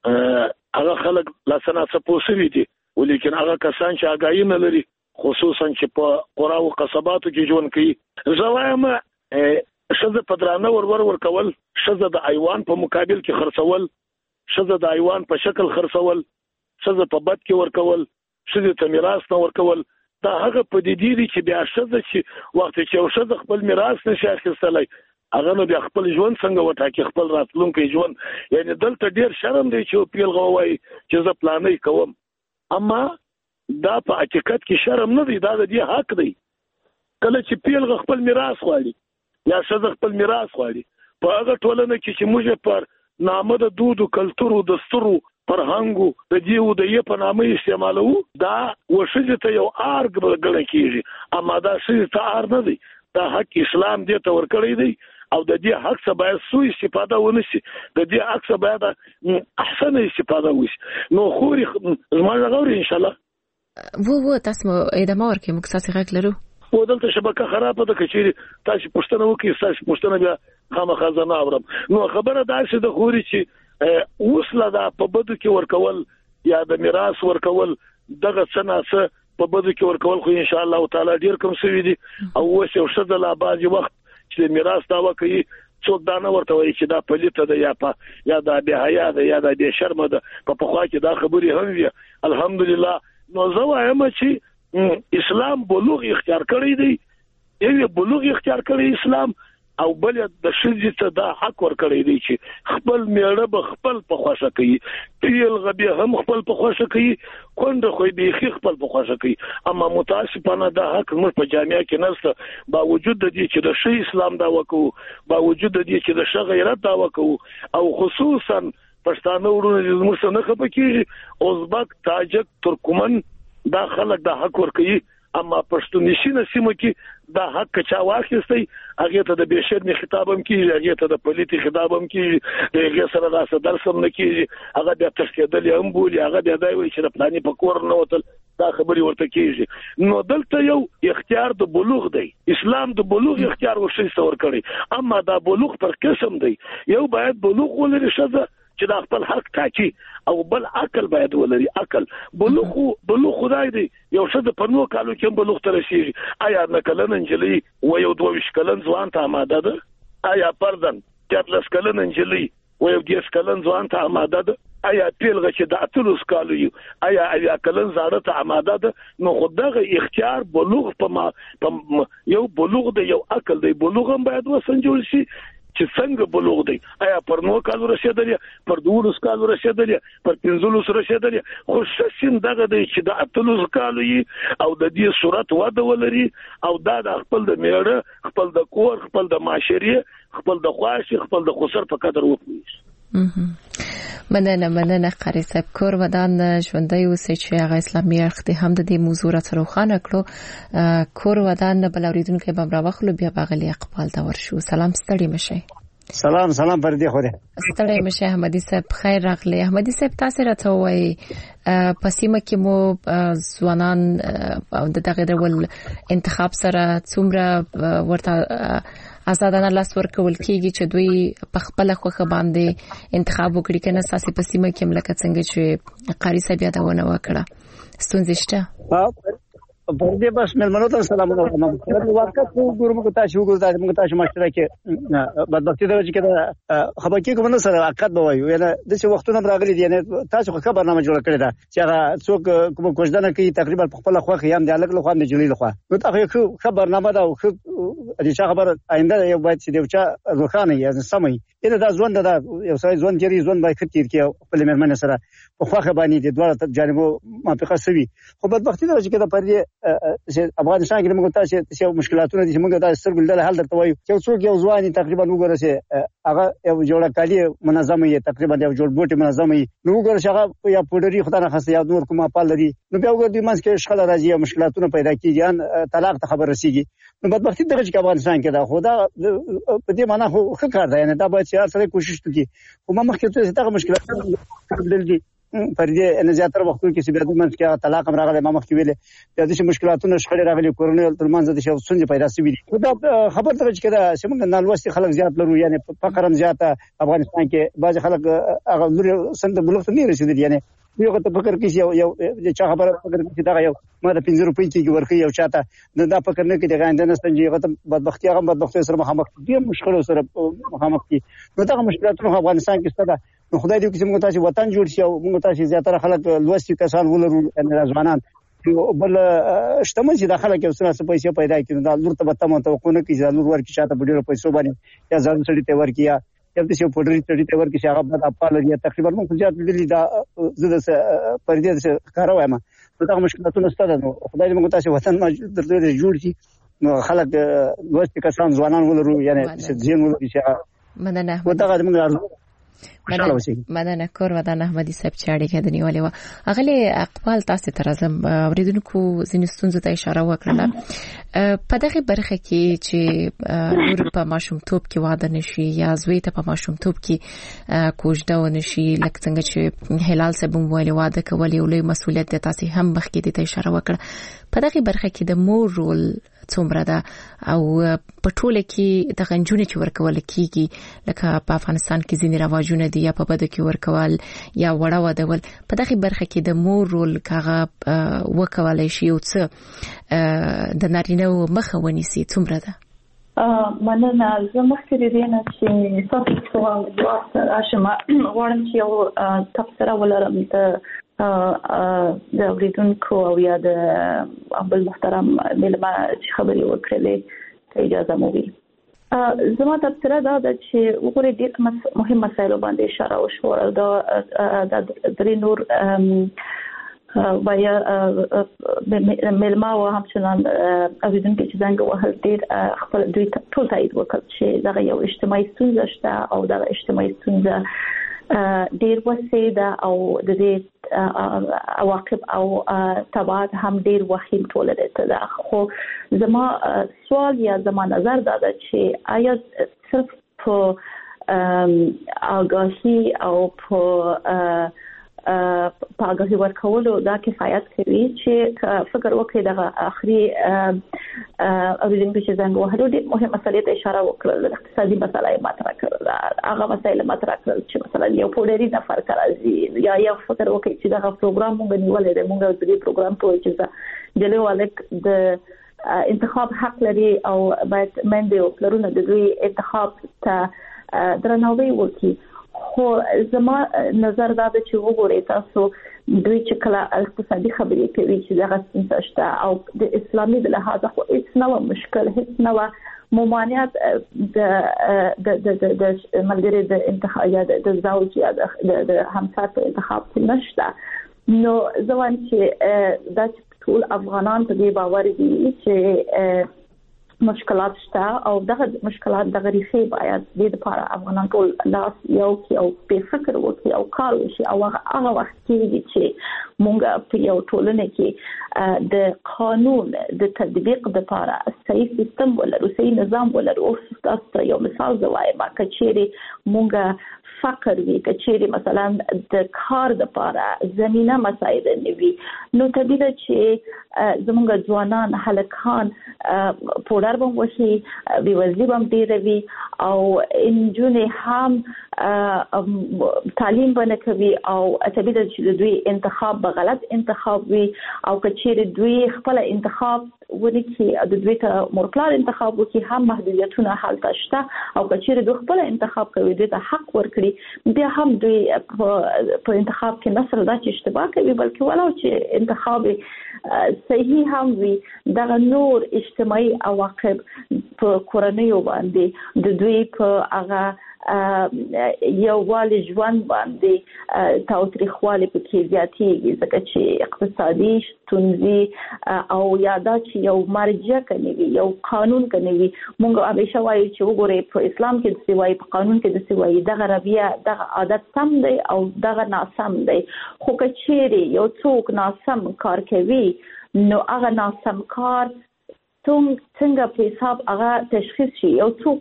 هغه خلک لاسنه سپوسوي دي ولیکن هغه کسان چې اګایي نه لري خصوصا چې په قرا او قصباتو کې ژوند کوي زوایم شزه پدرانه ور کول شزه د ایوان په مقابل کې خرڅول شزه د ایوان په شکل خرڅول شزه په بد کې ور کول شزه ته میراث نه ور کول دا هغه په دې دي چې بیا شزه چې وخت چې یو شزه خپل میراث نشي اخیستلای هغه نو بیا خپل ژوند څنګه وټاکي خپل راتلونکي ژوند یعنی دلته ډیر شرم دی چې پیل غووي چې زه پلانې کوم اما دا په حقیقت کې شرم نه دی دا د دې حق دی کله چې پیل خپل میراث غواړي یا شزه خپل میراث غواړي په هغه ټولنه کې چې موږ پر نامه د دود او کلتور او دستور فرهنګو د دیو د یې په نامه استعمالو دا وشجه ته یو ارګ بلګل کیږي اما دا شی ته ار نه دی دا حق اسلام دې ته ورکړی دی او د دې حق څخه باید سوء استفاده ونشي د دې حق څخه باید احسن استفاده وشي نو خوري زما غوړي ان شاء الله وو تاسو ادامه ورکې مختصي غږ لرو ودلته شبکه خرابه ده کچېری تاسو پښتنه وکي تاسو پښتنه بیا خامخازانه اورم نو خبره دا چې د خوري چې وسله دا په بدو کې ورکول یا د میراث ورکول دغه څنګه په بدو کې ورکول خو ان شاء الله تعالی ډیر کم شوی دي او وسه او شذ لا بعض وخت چې میراث دا وکي څوک دا نه ورته وایي چې دا پلیته ده یا دا به حیا ده یا دا به شرم ده په خوا کې دا خبري هم وي الحمدلله نو زه وایم چې اسلام بلوغ اختیار کړی دی یو بلوغ اختیار کړی اسلام او بل د شذ ته دا حق ور کړی دی چې خپل میړه به خپل په خوښه کوي پیل غبي هم خپل په خوښه کوي کونډه خو به خپل په خوښه کوي اما متاسفانه دا حق موږ په جامعه کې نشته با وجود د دې چې د شی اسلام دا وکړو با وجود د دې چې د ش غیرت دا وکړو او خصوصا پښتانه ورونه موږ څنګه خپکیږي ازبک تاجک ترکمن دا خلک دا حق ور کوي اما پښتون نشینه سیمه کې دا حق چا واخیستی هغه ته د بشرمي خطاب هم کیږي هغه ته د پولیټي خطاب هم کیږي هغه سره دا درس هم نه کیږي هغه د تشکیدل هم بولی هغه د دای وی چې پلاني په کور نه وتل دا خبري ورته کیږي نو دلته یو اختیار د بلوغ دی اسلام د بلوغ اختیار وشي څور کړي اما دا بلوغ پر قسم دی یو باید بلوغ ولري شذ چې دا خپل حق ټاکي او بل عقل باید ولري عقل بلوغ خدای دی یو څه د پرنو کالو کې بلوغ تر شي آیا نکلن انجلي و یو 22 کلن ځوان ته آماده ده آیا پردن 14 کلن انجلي او یو 10 کلن ځوان ته آماده ده آیا پیلغه چې د اتلوس کالو یو آیا کلن زاړه ته آماده ده نو خدغه اختیار بلوغ په یو بلوغ د یو عقل دی بلوغ هم باید وسنجول شي چې څنګه بلوغ دی آیا پر 9 کالو رسیدلی پر 12 کالو رسیدلی پر 15 رسیدلی خو شین دغه دی چې د اتلوس کالو او د دې صورت واده ولري او دا د خپل د میړه خپل د کور خپل د معاشري خپل د خواش خپل د خسر په قدر وکړي مننه قاری صاحب کور ودان ژوندۍ اوسې چې هغه اسلامي اړخ دې هم د دې موضوع را روښانه کړو کور ودان بل اوریدونکو به راوخلو بیا باغلی اقبال دا ورشو سلام ستړي مشه سلام پر دې خوده ستړي مشه احمدي صاحب خیر راغلی احمدي صاحب تاسو راته وایي پسیمه کې مو ځوانان او دغه ډول انتخاب سره څومره ورته آزادانه لاس ورکول کیږي چې دوی په خپل خوخه باندې انتخاب وکړي کنه ساسي پسیمه کې ملکه څنګه چې قاری صاحب یادونه وکړه ستونزې شته پر دې بس ملمنو ته سلام علیکم په واقع ګورم کو تاسو وګورئ موږ تاسو مشوره کې بدبختی دا چې کده خبر کې کوم سره عقد بوایو یعنی د څه وختونه راغلي دي یعنی تاسو خو برنامه جوړ کړی دا چې هغه څوک کوم کوژدنه کوي تقریبا په خپل خو خیام دی الګ له خو نه جوړی له خو نو تاسو خو برنامه دا خو د خبر آینده یو باید چې دیوچا روخانه یې سمي دا ځوان دا یو ځای ځوان جری ځوان باید کتیر کې خپل مرمن سره په خو باندې د دوه جانبو موافقه سوي خو بدبختی دا چې کده پر دې افغانستان کې موږ تاسو چې مشکلاتونه دي موږ دا سترګل حل درته وایو چې څوک یو ځواني تقریبا وګوره چې هغه یو جوړه کالی منظمه یې تقریبا یو جوړ بوټي منظمه یې نو وګوره چې هغه یا پودري خدای نه خاصه یا نور کومه پال لري نو بیا وګوره د منځ کې شخړه راځي مشکلاتونه پیدا کیږي طلاق ته خبر رسیږي نو بدبختی دغه چې افغانستان کې دا خدا په دې معنی خو کار دی نه دا باید چې هر څه کوشش وکړي خو ما مخکې ته دغه مشکلات بدل پر دې ان زیاتره وختونو کې چې بیا د منځ کې طلاق هم راغلی ما مخکې ویلې د مشکلاتونو شخړې راغلي کورونه ترمنځ د شو څنګه پیدا شوي دي دا خبر ته چې دا څنګه نالوستي خلک زیات لرو یعنی فقر هم زیاته افغانستان کې بعض خلک هغه لري سند بلوغ ته نه رسیدي یعنی یو ته فکر کې یو چې خبره فکر کې دا یو ما د 15 روپۍ کې ورکې یو چاته دا فکر نه کې د غاندې نه ستنجي هغه بدبختی هغه بدبختی سره مخامخ دي مشکل سره مخامخ دي نو دا مشکلاتونه افغانستان کې ستاسو نو خدای دې چې موږ تاسو وطن جوړ شي او موږ تاسو زیاتره خلک لوستي کسان ولرو ان ځوانان بل شتمن چې داخله کې اوسه پیسې پیدا کړي دا لور ته بتمه توقع نه کوي چې لور ورکی شاته بډیرو پیسو باندې یا ځان سړي ته ورکی یا د څه پډری سړي ته ورکی شاغه په خپل لري تقریبا موږ زیات دلی دا زده پر دې کار وایم دا مشکلاتونه ستاسو نو خدای دې موږ تاسو وطن درته جوړ شي نو خلک لوستي کسان ځوانان ولرو یعنی چې ځین ولري چې مننه ودا موږ مننه کور ودان احمدي صاحب چې اړیکه د نیولې و اغلی اقبال تاسو ته راځم اوریدونکو ځینې ستونزو ته اشاره وکړه په دغه برخه کې چې نور په ماشومتوب کې واده نشي یا زوی ته په ماشومتوب کې کوژده ونشي لکه څنګه چې هلال صاحب ویلي واده کول یو لوی مسؤلیت دی تاسو هم مخکې ته اشاره وکړه په دغه برخه کې د مور رول څومره ده او په ټوله کې د غنجونې چې ورکول کیږي لکه په افغانستان کې ځینې رواجونه دي یا په بده کې ورکول یا وړه ودول په دغه برخه کې د مور رول کاغه وکولای شي او څه د نارینه مخه ونیسي څومره ده مننه زه مخکې دې نه چې تاسو سوال جواب راشم غواړم چې یو تفسیر ولرم د اوریدونکو او یا د ابل محترم ملما چې خبرې وکړلې ته اجازه مو وي زما تفسیر دا ده چې وګورئ ډېر مهم مسایل باندې اشاره وشوه د درې نور ویا ملما او همچنان اوریدونکو چې څنګه وهل ډېر خپل دوی ټول تایید وکړ چې دا یو اجتماعي ستونزه شته او دا اجتماعي ستونزه ډېر وسیع ده او د دې عواقب او تبعات هم ډېر وخیم ټولنې ته خو زما سوال یا زما نظر دا ده چې آیا صرف په آگاهی او په آگاهی ورکولو دا کفایت کوي چې فکر وکړي د اخري اوریدونکو چې څنګه وهلو ډېر مهمه مسلې ته اشاره وکړه د اقتصادي مسایل مطرح کړل هغه مسایل مطرح کړل چې مثلا یو پوډری نفر راځي یا یو فکر وکړي چې دا پروګرام موږ نیولې ده موږ د دې پروګرام په چې جلو الک د انتخاب حق لري او باید منډه او پلرونه د دوی انتخاب ته درناوی وکړي. خو زما نظر دا دی چې وګورئ تاسو دوی چې کله اقتصادي خبرې کوي چې دغه ستونزه شته او د اسلامي د لحاظه خو هیڅ نه مشکل هیڅ نه ممانعت د ملګری د انتخاب یا د زوج یا د همسر په انتخاب کې نشته. نو ځوان چې د ټول افغانان په دې باور دي چې مشکلات شته او دغه مشکلات د غریخي باید د لپاره افغانان ټول لاس یو کې او په فکر وکړي او کار وشي او هغه وخت کې چې مونږ په یو ټولنه کې د قانون د تطبیق لپاره صحیح سیستم ولرو، صحیح نظام ولرو. او تاسو یو مثال زوایم کچېری مونږ فقر وی کچېری مثلا د کار لپاره زمينه مساعد نیوي نو طبيعي چې زموږ ځوانان هلکان پوډر بم وشي بي وزلي بم ډیروي او انجونې هم تعلیم باندې کوي او طبيعي چې دوی انتخاب به غلط انتخاب وي او کچېری دوی خپل انتخاب ونکي د دوی ته مورکلار انتخاب وکي هم محدودیتونه حالت شته او کچېری دوی خپل انتخاب کوي دوی ته حق ورکړي بیا هم دوی په انتخاب کې نسل دا چې اشتباه کوي بلکې ولو چې انتخاب صحیح هم وي دغه نور اجتماعي عواقب په کورنۍ باندې د دوی په هغه یو والي ژوند باندې تاوتریخوالی پکې زیاتېږي ځکه چې اقتصادي ستونزې او یادا چې یو مرجع کوي یو قانون کوي موږ همیشه وایو چې وګورئ په اسلام کې د سوای په قانون کې د سوای دغه رویه دغه عادت سم دی او دغه ناسم دی خو کچېری یو څوک ناسم کار کوي نو هغه ناسم کار څنګه په حساب هغه تشخیص شي یو څوک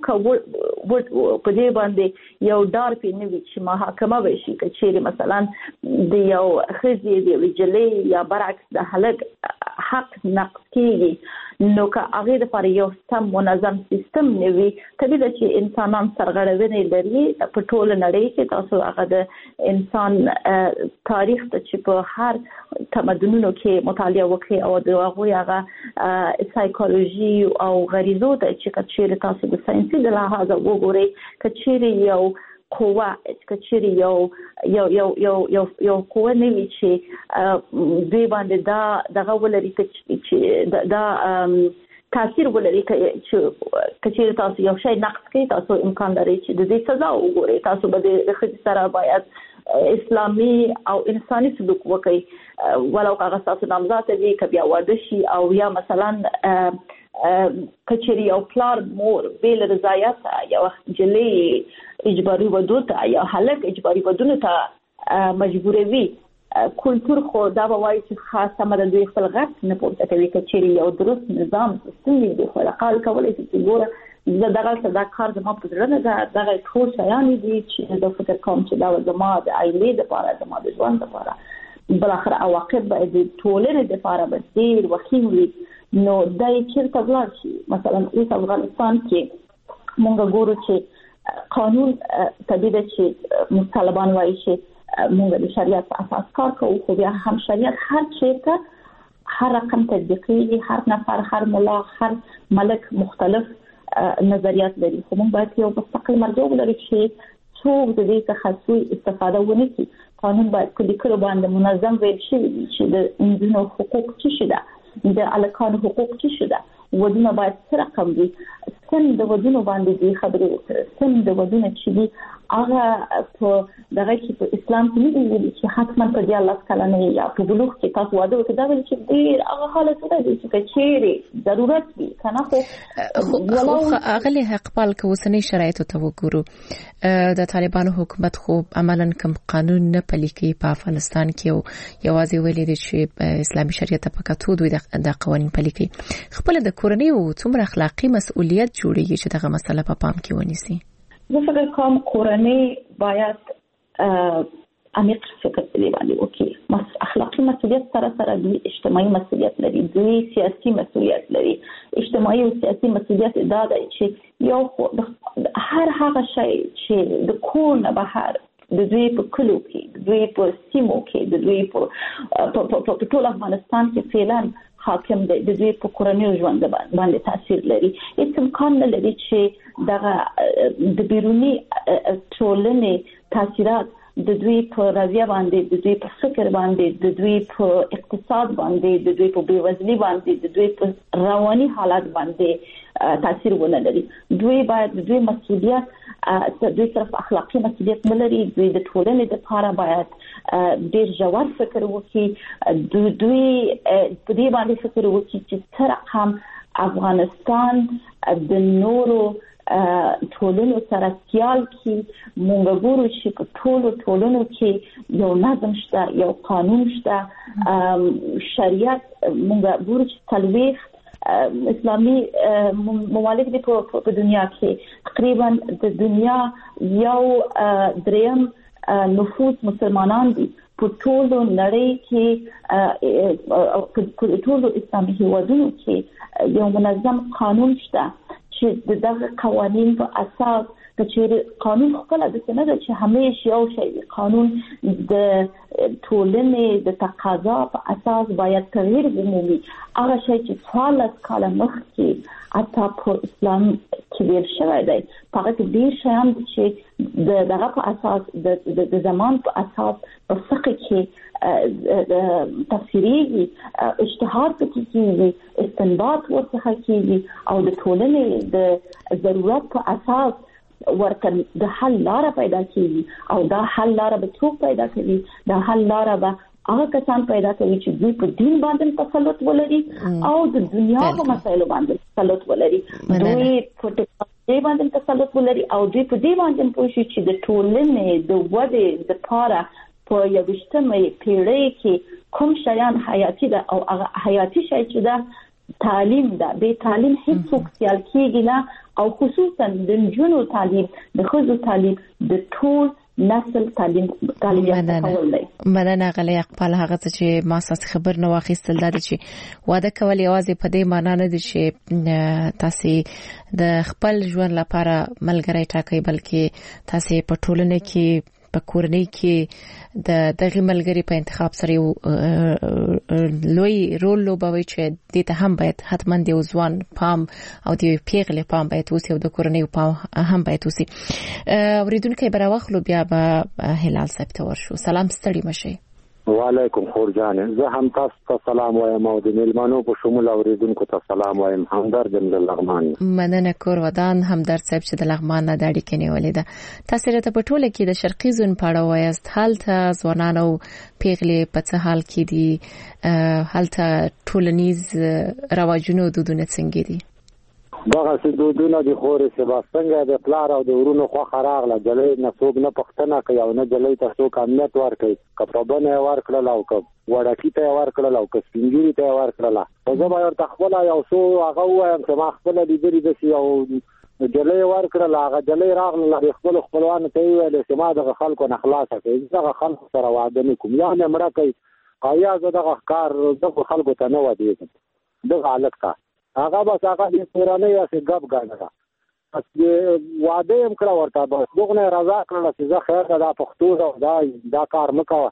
په دې باندې یو ډار پینوي چې محاکمه وشي کچېری مثلا د یو خزي دی ویجلې یا برعکس د هلک حق نقض کیږي نو که هغه لپاره یو سم منظم سیستم نوي طبيعي چې انسانان سرغړونې لري په ټول نړۍ کې تاسو هغه د انسان تاریخ ته چې په هر تمدنونو کې مطالعه وکړي او د هغه سایکولوژي او غریزو ته چې کچېری تاسو د ساينسي د لحاظه وګورئ کچېری یو قوه کچېری یو قوه نوي چې دوی باندې دغه ولري چې دا تاثیر ولري چې کچېری تاسو یو شی نقص کوي تاسو امکان لري چې د دې سزا وګورئ تاسو به د خځې سره باید اسلامي او انساني سلوک وکړي ولو هغه تاسو نامزاد وي کبي واده شي او یا مثلا کچېری او پلار مور بیل رضایت یا جلې اجباري ودو ته یا هلک اجباري ودونه ته مجبوروي کلچر خو دا به وایي چې خاصه مده دوی خپل غږ نه پورته کوي کچېری یو درست نظام سیستم دی خو قال کولای شي چې ګوره زه دغه کار زما په ځړه نه دغه ټول شیان دي چې د فکر کوم چې دا زما د عائلې لپاره زما د ژوند لپاره بل اخر عواقب به د ټولنې لپاره به ډیر وخیم وي نو دای چیرته ولاړ شي مثلا اوس افغانستان کې مونږ ګورو چې قانون طبيعي چې طالبان وایي چې مونږ د شریعت په اساس کار کوو خو بیا هم شریعت هر چیرته هر رقم تطبیقي هر نفر هر ملا هر ملک مختلف نظریات لري خو مونږ باید یو مستقل مرجع ولرو چې څوک د دې تخصصي استفاده ونکړي قانون باید په لیکلو باندې منظم ویل شي چې د انسانو حقوق څه ده د الکانو حقوق څه ده ودونه باید څه رقم دي څنګه د ودونو باندې دي خبرې وکړي څنګه د ودونه چې دي هغه په دغه کې په اسلام کې نه ویل چې حتما په دې الله کلمه یا په بلوغ کې تاسو واده وکړئ دا ویل چې ډیر هغه حالت دی چې کچېری ضرورت وي کنه خو اغلی حق پال که وسنی شرایط ته وګورو د طالبانو حکومت خو عملاً کوم قانون نه پلي کوي په افغانستان کې او یوازې ویلي دي چې اسلامي شریعت په کتو دوی د قوانين پلي کوي خپل د کورنۍ او څومره اخلاقی مسؤلیت جوړیږي چې دغه مسله په پام کې ونیسي زه فکر کوم کورنۍ باید عمیق فکر کوي باندې وکړي اخلاقی مسؤلیت سره دوی اجتماعي مسؤلیت لري دوی سیاسي مسؤلیت لري اجتماعي او سیاسي مسؤلیت دا دی چې یو هر هغه شی چې د کور نه بهر د دوی په کلو کې د دوی په سیمو کې د دوی په ټول افغانستان کې فعلا حاکم دی د دوی په کورنۍ ژوند باندې تاثیر لري. هیڅ امکان نه لري چې دغه د بیرونی ټولنې تاثیرات د دوی په رویه باندې، د دوی په فکر باندې، د دوی په اقتصاد باندې، د دوی په بیوزلي باندې، د دوی په رواني حالات باندې تاثیر ونه لري. دوی باید د دوی مسؤلیت دوی طرف اخلاقی مسؤلیت ولري. دوی د ټولنې لپاره باید ډېر ژور فکر وکړي. دوی په دې باندې فکر وکړي چې تر رقم افغانستان د نورو ټولنو سره سیال کی مونږ ګورو چې په ټولنو کې یو نظم شته، یو قانون شته، شریعت مونږ ګورو چې تلويخ اسلامي ممالک دي په دنیا کې تقریبا د دنیا یو دریم نفوس مسلمانان دي په ټولو نړۍ کې، په ټولو اسلامي هیوادونو کې یو منظم قانون شته چې دغه قوانین په اساس چې قانون خپل د څه نه ده چې همیشه یو شی قانون د ټولنې د تقاضا په اساس باید تغییر ومومي. هغه شی چې 14 کاله مخکې حتی په اسلام کې ویل شوی دی، هغه ډېر شیان چې دغه په اساس د زمان په اساس په فقه کې تفسیري اجتهاد کیږي، استنباط ورڅخه کیږي او د ټولنې د ضرورت په اساس ورته د حل لاره پیدا کیږي. او دا حل لاره به څوک پیدا کوي؟ دا حل لاره به هغه کسان پیدا کوي چې دوی په دین باندې تسلط ولري او د دنیا په مسایلو باندې تسلط ولري. دوی په ټکنالوژي باندې تسلط ولري او دوی په دې باندې پوه شي چې د ټولنې د ودې لپاره په 21مې پیړۍ کې کوم شیان حیاتي ده او هغه حیاتي شی چې ده تعلیم ده. به تعلیم هیڅ سیال کېږي نه، او خصوصا د نجونو تعلیم، د ښځو تعلیم، د ټول نسل تعلیم مننه غلی اقبال. هغه چې ما ساس خبر نه واخیستل دا چې واده کول یوازې په دې معنی نه دي چې تاسو د خپل ژوند لپاره ملګری ټاکئ، بلکې تاسو په ټولنه کې په کورنۍ کې د دغه ملګری په انتخاب سره لوی رول لوبوي چې د ته هم باید حتما د ځوان پام او د پیغلې پام باید اوسي او د کورنۍ پام هم باید اوسي. اوریدونکو به راوخلو بیا به هلال صاحب ته ورشو. سلام، ستړي مشئ. وعلیکم خور جان، زه هم تاسو ته سلام وایم او د میلمنو په شمول اوریدونکو ته سلام وایم. همدرد د لغمان. مننه کور ودان همدرد صاحب چې د لغمان نه د اړیکې نیولې ده. تاسو راته په ټوله کې د شرقي زون پاړه وایست، هلته ځوانان او پیغلې په څه حال کې دي؟ هلته ټولنیز رواجونه او دودونه څنګه دي؟ دغه سدودونه د خورې سباستنګ د پلار او د ورونو خو خراغله جلې نه څوک نه پښتنه کوي او نه جلې ته څوک امنیت ورکړي. کپربنه ورکړل او وړکی ته ورکړل او کسپینګری ته ورکړل. او زه به ورته خپل یو څو هغه وایم چې ما خپل لیدري د سی او جلې ورکړل. هغه جلې راغله د خپلوان ته ویل چې ما دغه خلکو نه خلاص کړي، دغه خلکو سره واده نه کوم، یا نه مړه کوي قایا زه دغه کار دغه خلکو ته نه ودی دغه حالت کا هغه بس هغه د پرانه یا څه غب غاڼه بس واده هم کړ ورته بس دغه رضا کړل چې زه خیر دا پښتو دا کار مکو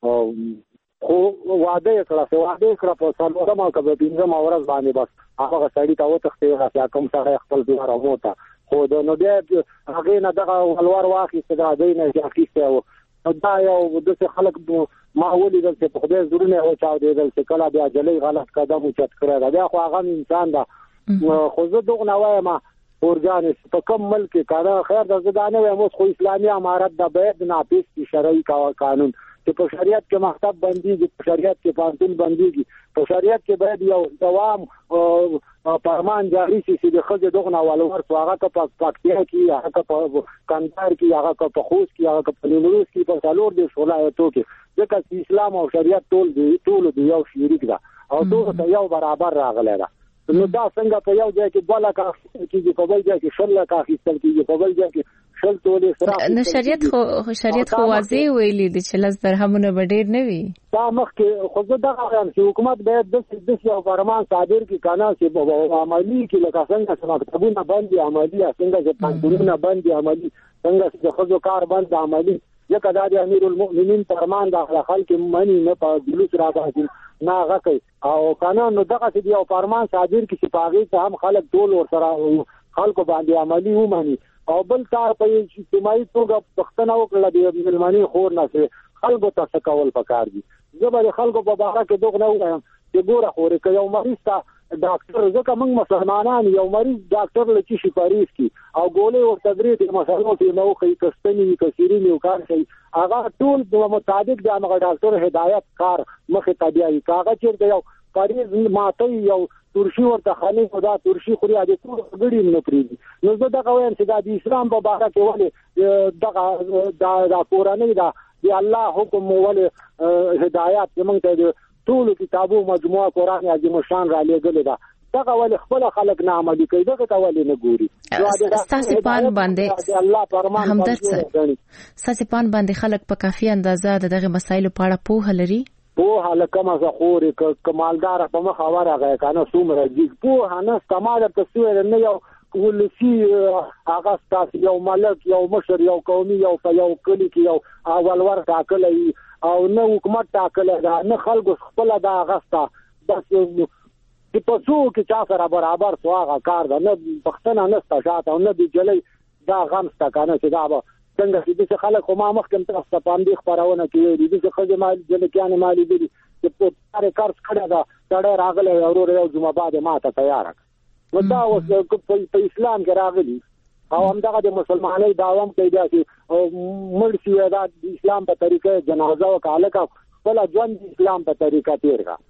خو واده کړل چې واده کړ په سالو ما کبه پینځه مورز باندې بس هغه سړی ته وتښتې راځه کوم سره خپل دوه راوته خو نو بیا هغه نه دغه ولور واخی چې دا دینه چې اخیسته دا یو د خلک ما ولیدل چې په خدای زړونه او چا دیدل چې کله بیا جلې غلط قدم اوچت کړی دا خو هغه انسان دا خو زه دغه نه وایم ورجان په کوم ملک کاره خیر د زدانه وایم خو اسلامي امارت د باید ناپیس شرعي قانون چې په شریعت کې مکتب بنديږي، په شریعت کې پانتون بنديږي، په شریعت کې باید یو دوام فرمان جاری شي چې د خځې دغه ولور هغه په پاکستان کې هغه په کندهار کې هغه په خوست کې هغه په نیمروز کې په څلور د ولایتونو کې ځکه اسلام او شریعت ټول دی یو شریک ده او ټول یو برابر راغلی ده. نو دا څنګه په یو ځای کې بوله کېږي، په بل ځای کې شل کا اخیستل کېږي، په بل ځای کې شل تولې سره نو شریعت خو واضح ویلي دي چې لږ درهمونه به ډېر نه وي. دا مخکې خو زه دغه وایم چې حکومت باید د یو فرمان صادر کړي کنه چې عملي کې لکه څنګه چې مکتبونه بندي عملي، څنګه چې پانتونونه بندي عملي، څنګه چې خځو کار بند عملي. ځکه دا د امیر المؤمنین فرمان د خلک منی نه په جلوس را باندې نه هغه کوي او قانون نو دغه چې یو فرمان صادر کی چې پاغي ته هم خلک ټول ور سره خلکو باندې عملی ومني او بل کار په اجتماعي توګه پښتنه وکړه د ملمني خور نه چې خلکو ته کول پکار دي زبر خلکو په باره کې دوغ نه وایم چې ګوره خوري که یو مریض ته ډاکټر ځکه موږ مسلمانان یو مریض ډاکټر لکه سپاریش کی او ګولې او تدریس د مسلو په نو کې کستنی کثیری نیو کار کوي هغه ټول د مطابق د هغه ډاکټر هدایت کار مخه تابعي کاغذ چیرته یو مریض ماته یو ترشي ورته خالي خدا ترشي خوري اده ټول غړي نه پریږي نو زه دا کوم چې د اسلام په باره کې ولې دا قرآني دا دی الله حکم ولې هدایت زمونږ ته ټول کتابو مجموعه قرآن عظیم شان را لېږلې ده دغه ولې خپل خلک نه عملي کوي دغه ولې نه ګوري ستاسو پان باندې الله فرمان ستاسو پان باندې خلک په کافي اندازه دغه مسایلو په اړه پوهه لري په حالکه ما زخوري کمالدار په مخ اوره کنه څومره دي په نه استعمال تصویر نه یو ولسی هغه تاسو یو ملک یو مشر یو قومي یو په یو کلی کې یو اول ور ټاکلې او نه حکومت ټاکلې دا نه خلکو خپل دا غستا بس په پسو کې چا سره برابر سواغه کار ده نه پښتنه نه ستاشه نه دی جلې دا غم ستا کنه چې دا څنګه چې خلک ما مخکې تاسو ته باندې خبرونه کوي دي چې خځه مال جلکیان مالي دي چې په هر کار کړه دا ډېر راغله اورور یو جمعه بعد ما ته تیار نو دا اوس په اسلام کې راغلي او همدغه د مسلمانۍ داوام کوي چې مرسي دا د اسلام په طریقې جنازه وکاله کا خپل ژوند اسلام په طریقه تیر کا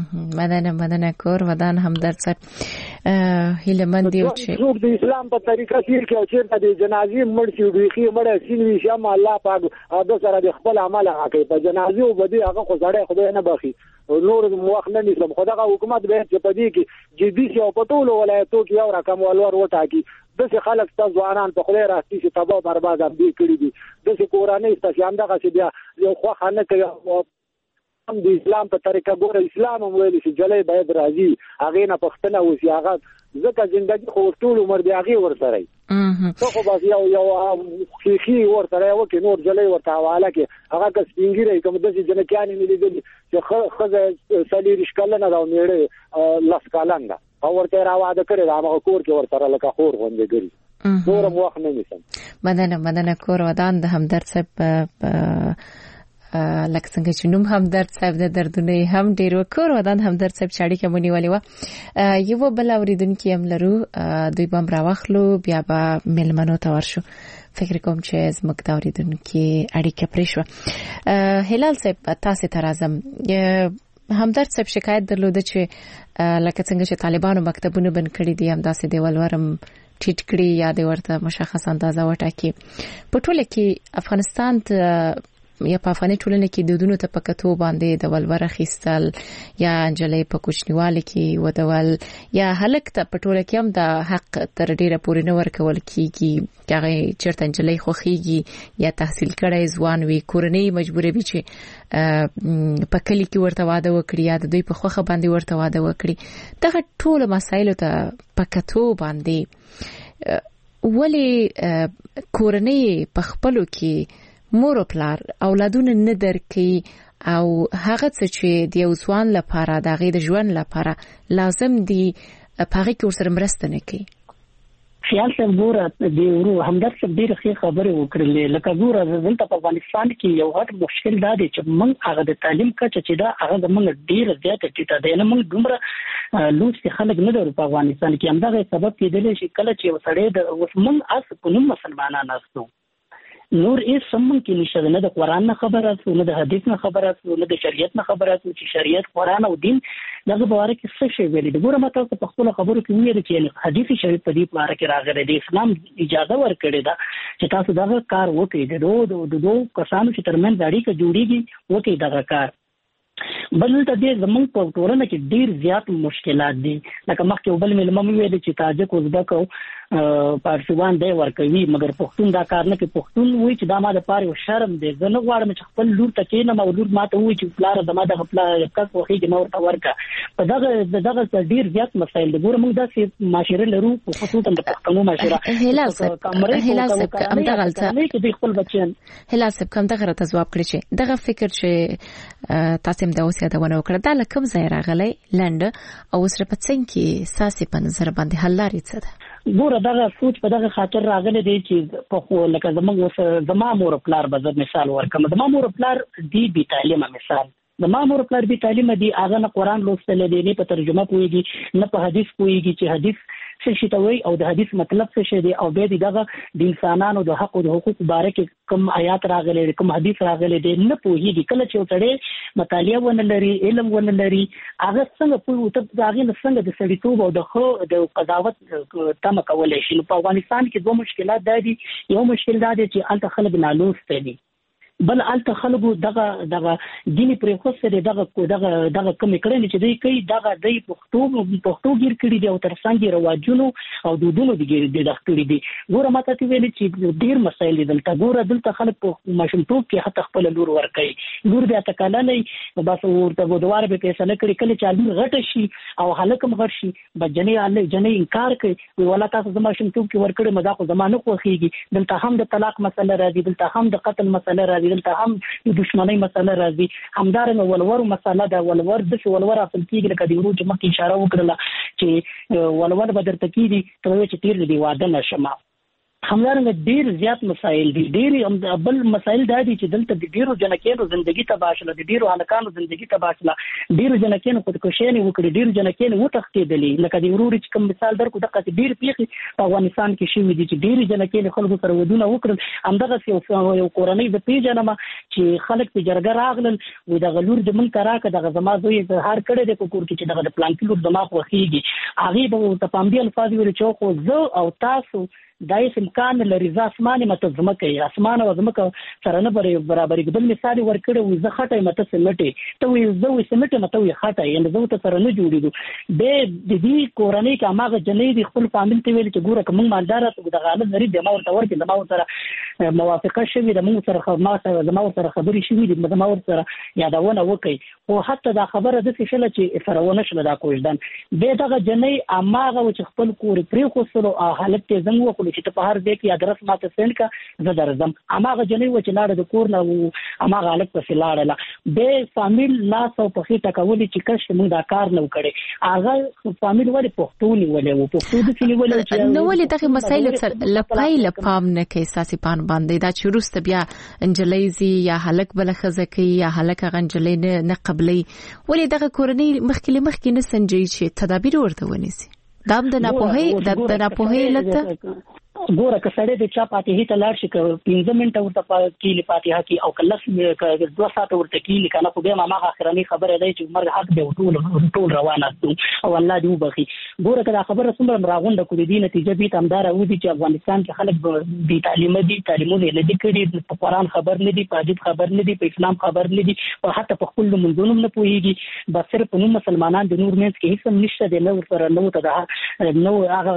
مننه کور ودان همدرد صاحب هیلمن دی چې د اسلام په طریقه تیر کې او چې د جنازې مرسي وبېخي مړه سینوي شم الله پاک د سره د خپل عمل حقې په جنازې او بدی هغه خو زړه خدای نه بخي نور موخ نه نشم خدغه حکومت به چې پدې کې جدي شي او په ټولو ولایتو کې یو رقم ولور وټاکي د خلک تاسو ځوانان په خله راستي چې تباہ برباد هم دي کړی دي د قرآني استشهاد دغه چې بیا یو خو خانه کوي هم د اسلام په طریقه ګوره اسلام هم ویل چې جلې باید راځي هغه نه پښتنه وسی هغه ځکه ژوندۍ خو ټول عمر دی هغه ورسره ته خو بس یو خيخي ورته وکي نور جلې ورته حواله کې هغه کس سپینګری کوم د جنکیان نه دي چې خزه سالي رشکلنه دا میړه لاس کالنده او ورته راواده کړی دا هغه کور کې ورته لکه خور غونډه ګری نور موخ نه نشم مننه کور ودان د همدرد صاحب لکه څنګه چې نوم همدرد صاحب د دردونه هم ډیر وکړ ودان همدرد صاحب چاړي کې مونږ ولې یو بل اوریدونکو هم لرو دوی بم راوخلو بیا به ملمنو ته ورشو فکر کوم چې زموږ د اوریدونکو اړیکه پرې شو هلال صاحب تاسو ته راځم همدرد صاحب شکایت درلوده چې لکه څنګه چې طالبانو مکتبونه بند کړي دي هم داسې دیوالورم ټیټ کړي یا د ورته مشخص اندازه وټاکي په ټوله کې افغانستان یا په افغاني ټولنه کې د دودونو ته پکتو باندې د ولور اخیستل یا انجلې په کوچنیواله کې ودول یا هلک ته په ټوله کې هم د حق تر ډیره پورې نه ورکول کیږي هغه چرته انجلې خوخيږي یا تحصیل کړي ځوان وي کورنۍ مجبورې وي چې په کلی کې ورته واده وکړي یا د دوی په خوخه باندې ورته واده وکړي دغه ټول مسایل ته پکتو باندې ولی کورنۍ په خپلو کې مور او پلار اولادونه نه درکې او هغه څه چې د یو ځوان لپاره د غي د ژوند لپاره لازم دي پاره کې ورسره مرسته نه کوي خیال څنګه ګوره دی ورو همدرد څه ډیره ښه خبره وکړلې لکه ګوره دلته په افغانستان کې یو غټ مشکل دا دی چې موږ هغه د تعلیم کچه چې دا هغه د موږ ډیره زیاته ټیټه ده نه موږ دومره لوڅ خلک نه درو په افغانستان کې همدغه سبب کېدل شي کله چې وسړې د وسمن اس په نوم مسلمانان اسو نور هیڅ سمون کې نشته نه د قرآن نه خبره او نه د حدیث نه خبره او نه د شریعت نه خبره چې شریعت قرآن او دین دغه باره کې څه شی ویلي د ګوره ماته په خپل خبرو کې ویل چې حدیث شریف په دې باره کې راغلی دی اسلام اجازه ورکړي دا چې تاسو دغه کار وکړئ د دوه کسانو چې ترمن اړیکه جوړیږي وکړي دغه کار بل ته دې زمونږ په ټولنه کې ډیر زیات مشکلات دي لکه مخکې بل ملمم ویل چې تاجک ازبک پارسوان دی ورکوي مګر پښتون دا کار نه کوي. پښتون وایي چې دا ما د پاره شرم دی، زه نه غواړم چې خپل لور ته کېنم او لور ماته وایي چې پلار زما د خپل کس وخیږي نو ورته ورکا. په دغه ډیر زیات مسایل دي. ګوره موږ داسې معاشره لرو خصوصا د پښتنو معاشره. هلال صاحب کوم دغه غلطه کې خپل بچیان هلال صاحب کوم دغه ته جواب کړی چې دغه فکر چې تاسو هم د اوسه دا ونه وکړه دا لکه ځای راغلی لند او سره په څنګه کې ساسي په نظر باندې حل لري څه ده؟ ګوره دغه سوچ په دغه خاطر راغلی دی چې په خو لکه زما مور پلار به زه مثال ورکم. زما مور پلار دی بي تعلیمه مثال، زما مور پلار بي تعلیمه دی، هغه نه قرآن لوستل دی، نه په ترجمه پوهیږي، نه په حدیث پوهیږي چې حدیث څه شي ته وایي او د حدیث مطلب څه شي دی، او به دغه د انسانانو د حق او د حقوق باره کې کوم آیات راغلي دي، کوم حدیث راغلي دي، نه پوهیږي. کله چې وتړي مطالعه ونه لري، علم ونه لري، هغه څنګه پوهه ته هغه څنګه د سړیتوب او د خو د قضاوت تم کولای شي. په افغانستان کې دوه مشکلات دي. یو مشکل دا دی چې الته خلک نالوست دي، بل الته خلکو دغه دیني پرېخوسته دغه کم کړنې چې دوی کوي دغه د پښتو ګیر کړي دي او ترڅنګ رواجونو او دودونو دي دغه کړي دي. ګوره ماته ته ویل چې ډیر مسایل دي دلته. ګوره دلته خلک په ماشومتوب کې حتی خپل لور ورکوي، لور بیا تکاله بس ورته بودوار به فیصله کړي. کله چې لور غټه شي او هلک هم غټ شي جنې انکار کوي، ولا تاسو د ماشومتوب کې ورکړي مدا خو زمانه خوخيږي. دلته هم د طلاق مسله راځي، دلته هم د قتل مسله راځي، دلته هم د دښمنۍ مسله راځي، همدارنګه ولور مسله ده. ولور د ولور اصل کېږي لکه د ورو چې مخکې اشاره وکړله چې ولور به درته کېږي ته چې تیر دې واده نشم. همدارنګه ډیر زیات مسایل دي. ډیر بل مسایل دا دي چې دلته د ډیرو جنکانو ژوندۍ تباہ شوه، د ډیرو هلکانو ژوندۍ تباہ شوه، ډیرو جنکانو خودکشي وکړي، ډیرو جنکانو وتښتېدلې. لکه د وروري چې کوم مثال درکو دغه ډیر پیښې په افغانستان کې شوې دي چې ډیرو جنکانو خلکو سره ودونه وکړل. همدغه یو کورنۍ د پیژنم چې خلک په جرګه راغلل و د غلور د من کراکه دغه زما زوی هر کړه د کور کې چې دغه د پلان کې لور دماغ وخیږي هغه به په پامبي الفاظ ویل چې خو زه او تاسو دایس امکان لري ځ اسمانه مته زمکه اسمانه و زمکه سره نه برابرې. بل مثال ورکړو وي زه خټه مته سمټي ته وي زه وي سمټي مته وي خټه یعنی زه ته سره نه جوړېږو. د دې کورنۍ کې ماغه جنې د خپل فامیل ته ویل چې ګوره کوم مالدار ته د غالب لري د ما ورته ورکې د ما سره موافقه شوې د موږ سره ما سره زما سره خبرې شوې د ما سره یادونه وکړي. او حتی دا خبره د څه شله چې فرونه شله دا کوژدان به دغه جنې اماغه چې خپل کور پرې خوسلو حالت ته زنګ وکړي چې ته په هر ځای کې ادرس ماته سند کا زه درځم. اماغه جنې و چې لاړه د کور نه اماغه حالت په لاړه به فامیل لاس او په خېټه کولې چې کښ موږ دا کار نه وکړي. هغه فامیل ولې پښتوني ولې وو پښتو د کلی ولې چې نو ولې دغه مسایل سره لپای لپام نه کوي ساسي پان باندې دا چې روسته بیا انجلیزي یا هلک بل خزه کوي یا هلک غنجلې نه قبلي ولې دغه کورنۍ مخکې نه سنجي چې تدابیر ورته ونیسي. دا د ناپوهۍ لته ګوره که سړی د چا فاتحه ته لاړ شي که 15 منټه ورته کېلي فاتحه کې او کلس 2 ساعته ورته کېلي کنه خو بیا ما اخرنی خبره دی چې مرګ حق دی ټول روانه او الله دې وبخي. ګوره که دا خبره څومره راغونډه کړې دي نتیجه به تمدار او دي چې افغانستان کې خلک بي تعلیمه دي، تعلیمونه نه دي کړي، په قرآن خبر نه دي، په حدیث خبر نه دي، په اسلام خبر نه دي، او حتی په خپل منځونو نه پوهیږي. بس صرف نو مسلمانان د نور مینس کې هیڅ نشته دی، نو سره نو ته نو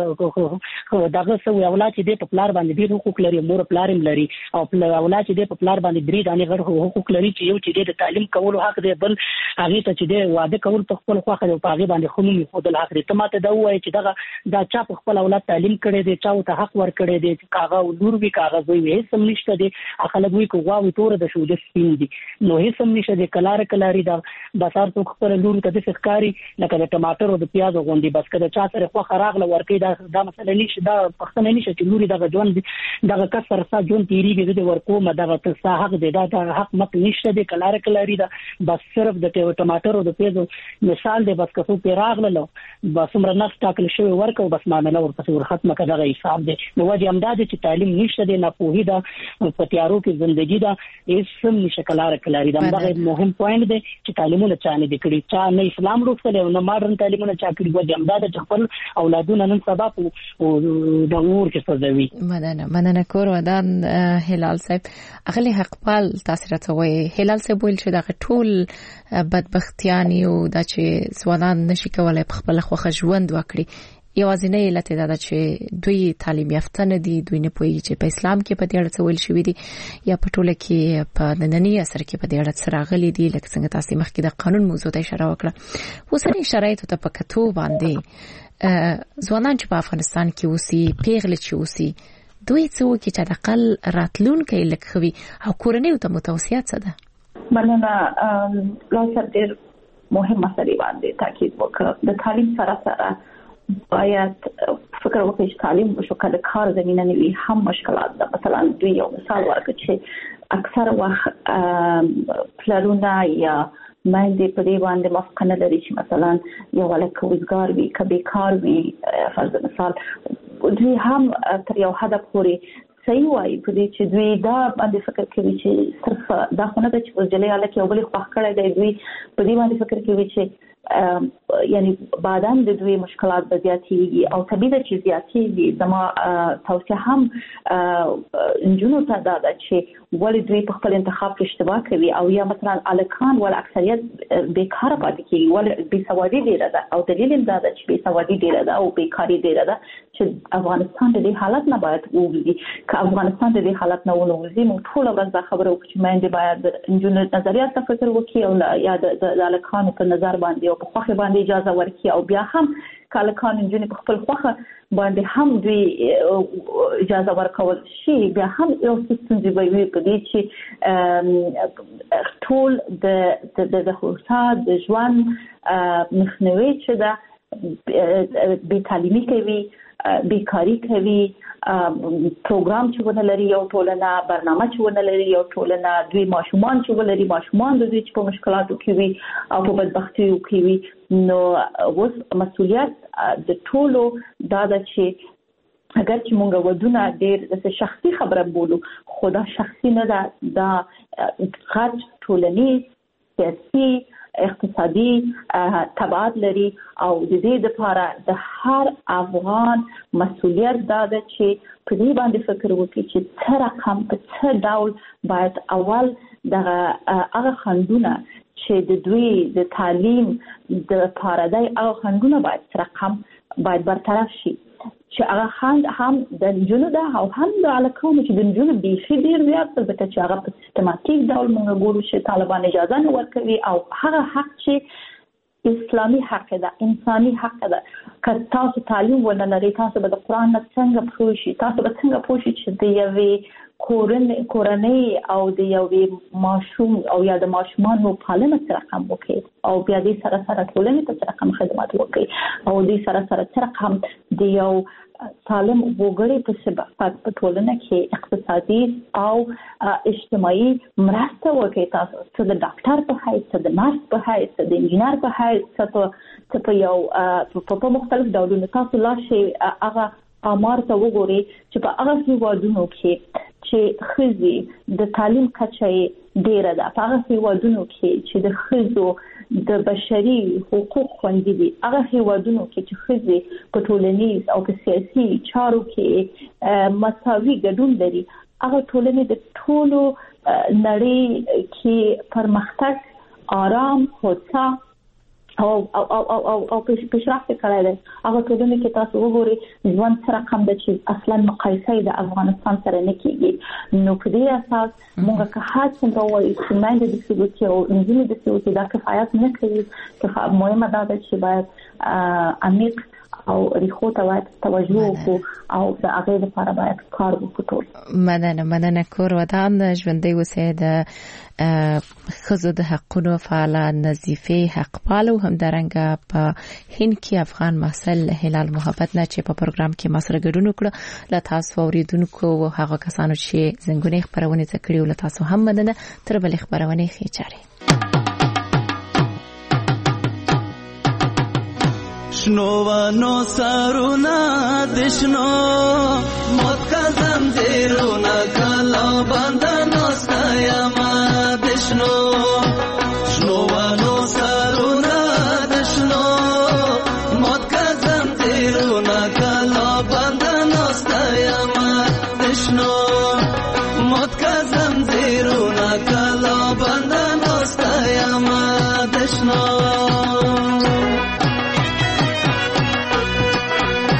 هغه دغه سو اولاد چې د پپلار باندې ډیر حقوق لري، مور پلارم لري او اولاد چې د پپلار باندې درې دانې غړ حقوق لري چې یو چې د تعلیم کولو حق دی، بل هغه ته چې د واده کول په خپل خوخه او په هغه باندې خونی خودل حق دی. ته ماته دا وایي چې دا چا په خپل اولاد تعلیم کړي دی، چا ته حق ور کړي دی، کاغه لور وی کاغذ وی هیڅ نشته دی. اخلک وی کو واو تور د شو د سپین دی نو هیڅ نشته دی. کلاری دا بازار ته خپل لور ته د ښکاری لکه د ټماټر او د پیاز غوندي بس کده چا سره خو خراغله ورکې دا مسله نشي، دا پښتنه نشي چې لوري دغه ژوند دغه کسر سا ژوند تیریږي د ورکو مدغه ته حق دی، دا حق مت نشته دی. کلاری دا بس صرف د ټماټر او د پیاز مثال دی، بس کفو پیراغله بس عمر نفس تاکل شوی ورکو بس معاملې ورپسې ور ختمه کړه حساب دی. نو وجه امداد چې تعلیم نشته دی، نه پوهی دا په تیارو کې ژوندۍ دا هیڅ هم نشه. کلاری دا دغه مهم پوینټ دی چې تعلیمونه چانه دي کړي، چا نه اسلام روښته او نه ماډرن تعلیمونه چا کړي. وجه امداد چې خپل اولادونه نن سبا او د اور کې سوځوي. مننه کور ودان هلال صاحب. اغلی حقپال تاسو راځوي هلال صاحب ویل چې دا ټول بدبختیانی او دا چې ځوانان نشي کولای په خپل خوښ ژوند وکړي یوازینی علت دا چې دوی تعلیم یافته نه دي، دوی نه پوهیږي چې په اسلام کې په دې اړه څه ویل شوی دي یا په ټوله کې په نننی عصر کې په دې اړه څه راغلي دي. لکه څنګه تاسو مخکې د قانون موضوع ته اشاره وکړه، اوسنی شرایطو ته په کتو باندې ځوانان چې په افغانستان کې اوسي، پیغلې چې اوسي، دوی څه وکړي چې د اقل راتلونکي لکه وي او کورنۍ ته متوسعه څه ده؟ مننه. لاسر ډېر مهم مسلې باندې تاکید وکړ. د تعلیم سره سره باید فکر وکړي چې تعلیم وشو کله کار زمينه نه وي هم مشکلات ده. مثلا دوی یو مثال ورکړي چې اکثر وخت پلرونه یا مېندې په دې باندې موافقه نه لري چې مثلا یو ولک وزګار وي که بیکار وي. فرض مثال دوی هم تر یو حد پورې صحیح وایي په دې چې دوی دا باندې فکر کوي چې صرف دا خو نه ده چې وزجلې الک یو بل خوښ کړی دی. دوی په دې باندې فکر کوي چې یعنی بعداً د دوی مشکلات به زیاتېږي او طبیعي ده چې زیاتېږي. زما توصیه هم نجونو ته دا ده چې ولې دوی په خپل انتخاب کې اشتباه کوي او یا مثلا الکان ول اکثریت بیکاره پاتې کیږي ولې بېسوادي ډیره ده او دلیل یې دا ده چې بېسوادي ډیره ده او بیکاری ډیره ده چې افغانستان د دې حالت نه باید ووځي. که افغانستان د دې حالت نه ووځي موږ ټول ورځ دا خبره وکړو چې مېندې باید نجونو نظریات ته فکر وکړي او یا د الکانو په نظر باندې په خوخه باندې اجازه ورکړي او بیا هم کله کان انجن په خپل خوخه باندې هم دوی اجازه ورکول شي بیا هم یو څه دی وی په دې چې ټول د حقوق د ژوند مخنیوي چې دا بې تعلیمي کوي، بیکاری کوي، پروګرام چې ونه لري یو ټولنه، برنامه چې ونه لري یو ټولنه، دوی ماشومان چې ولري ماشومان د دوی چې په مشکلاتو کې وي او په بدبختیو کې وي. نو اوس مسؤلیت د ټولو دا ده چې اگر چې مونږ ودونه ډېر د شخصي خبره بولو خو دا شخصي نه ده، دا غټ ټولنیز سیاسي اقتصادي تبعات لري او د دې لپاره د هر افغان مسؤلیت دا ده چې په دې باندې فکر وکړي چې څه رقم په څه ډول باید اول د هغه خنډونه چې د دوی د تعلیم د لپاره د هغه خنډونه باید څه رقم باید برطرف شي چې هغه خند هم د نجونو ده او هم د الکانو چې د نجونو بیخي ډیر زیات البته چې هغه په سیستماتیک ډول موږ ګورو چې طالبان اجازه نه ورکوي او هغه حق چې اسلامي حق ده، انساني حق ده. که تاسو تعلیم ونه لرئ تاسو به د قرآن نه څنګه پوه شئ، تاسو به څنګه پوه شئ چې د یوې کورنۍ او د یوې ماشوم او یا د ماشومانو پالنه څه رقم وکړي او بیا دې سره سره ټولنې ته څه رقم خدمات وکړي او دې سره سره څه رقم د یو سالم وګړي په صفت په ټولنه کې اقتصادي او اجتماعي مرسته وکړي. تاسو څه د ډاکټر په حیث، څه د نرس په حیث، څه د انجینر په حیث، څه په یو په مختلف ډولونو تاسو لا شي هغه امر ته وګورئ چې په هغه هیوادونو کې چې ښځې د تعلیم کچه ډیره ده، په هغه هیوادونو کې چې د ښځو د بشري حقوق خوندي دي، هغه هیوادونو کې چې ښځې په ټولنیز او په سیاسي چارو کې مساوي ګډون لري، هغه ټولنې د ټولو نړۍ کې پرمختګ، آرام، هوسا او پیشرفت کړی دی. هغه ټولنې کې تاسو وګورئ ژوند سره کم ده چې اصلا مقایسه د افغانستان سره نه کېږي. نو په دې اساس موږ که هر څومره وایو چې میندې د سلوکي او نجونې د سلوکي دا کفایت نه کوي. مهمه دا ده چې باید عمیق او ریخو ته باید توجه وکړو او د هغې لپاره باید کار وکړو. مننه کور ودان ژوندی اوسئ. د ښځو د حقونو فعاله نظیفه حق پالو همدارنګه په هند کې افغان محصل هلال محبت نه چې په پروګرام کې مسره ګډون وکړه. له تاسو اوریدونکو او هغه کسانو چې زنګونې خبرونه تکړه ول تاسو هم مننه. تر بل خبرونه ښه چاري. شنوانو سارونا دشنو موت کا زنجیرونا کلا بندنو سایما دشنو شنوانو سارونا دشنو موت کا زنجیرونا کلا بندنو سایما دشنو موت کا زنجیرونا کلا بندنو سایما دشنو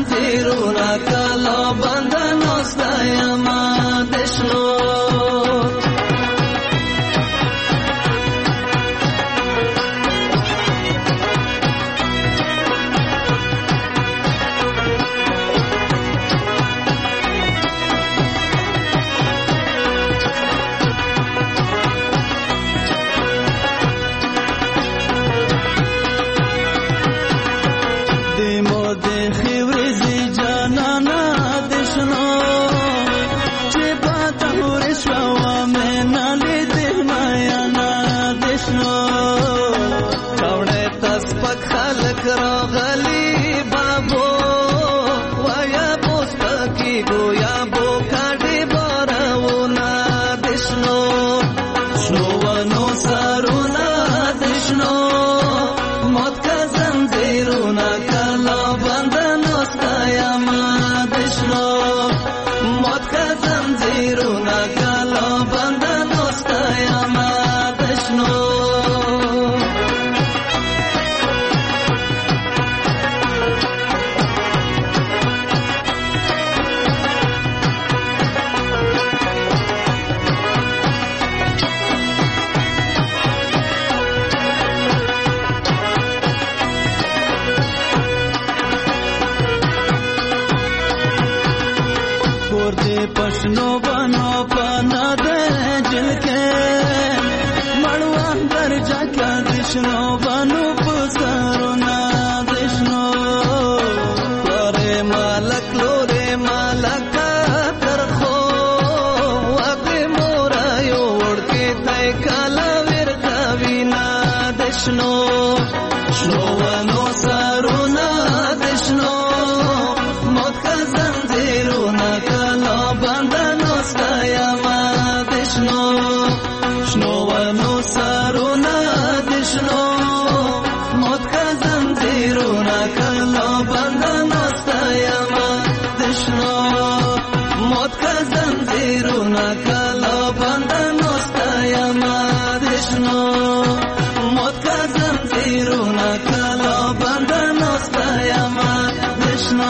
زنجیرونه کلا بند ناستایم دشنو راغلی بابو ویا پوستکی گویا بو کاډي بارونه دشنو شنو ونو سرونه دشنو موت کا زنجیرونه کلا بند نوستایم دشنو موت کا زنجیرونه کلا بند نوستایم دشنو पशनो बनो पाना दे जिलके मड़वा कर जाका दिशनो बनो पुसारो ना दिशनो लोरे मालक तरखो वाके मोरायो उड़के तय काला वीर कविना दिशनो शनो वनो सारो ना दिशनो मौत का जंजीरो ना कला बंद नोस्तायम दिशनो शनो वनो सारो ना दिशनो मौत का जंजीरो ना कला बंद नोस्तायम दिशनो मौत का जंजीरो ना कला बंद नोस्तायम दिशनो मौत का जंजीरो ना कला बंद नोस्तायम दिशनो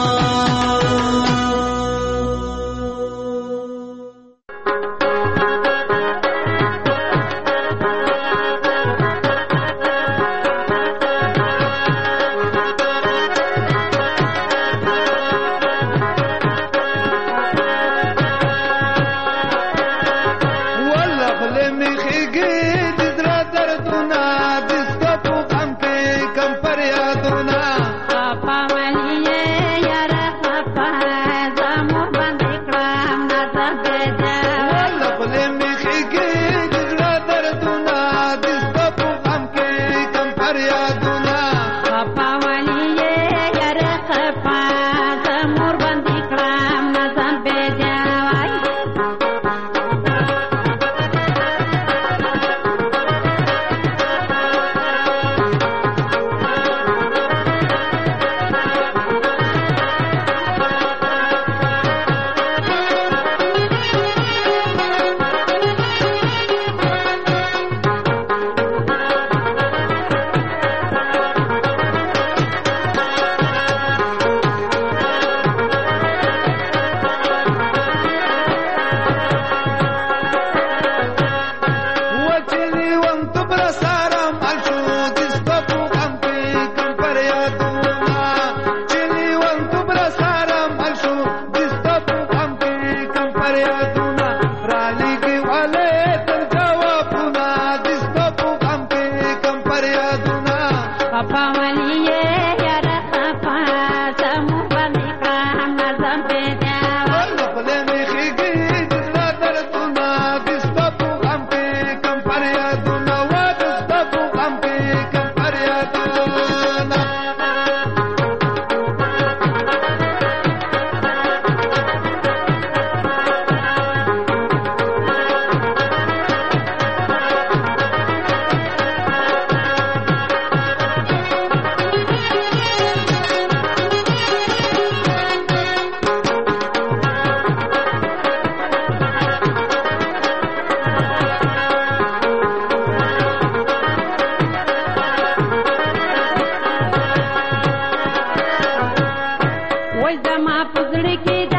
زما پزړ کې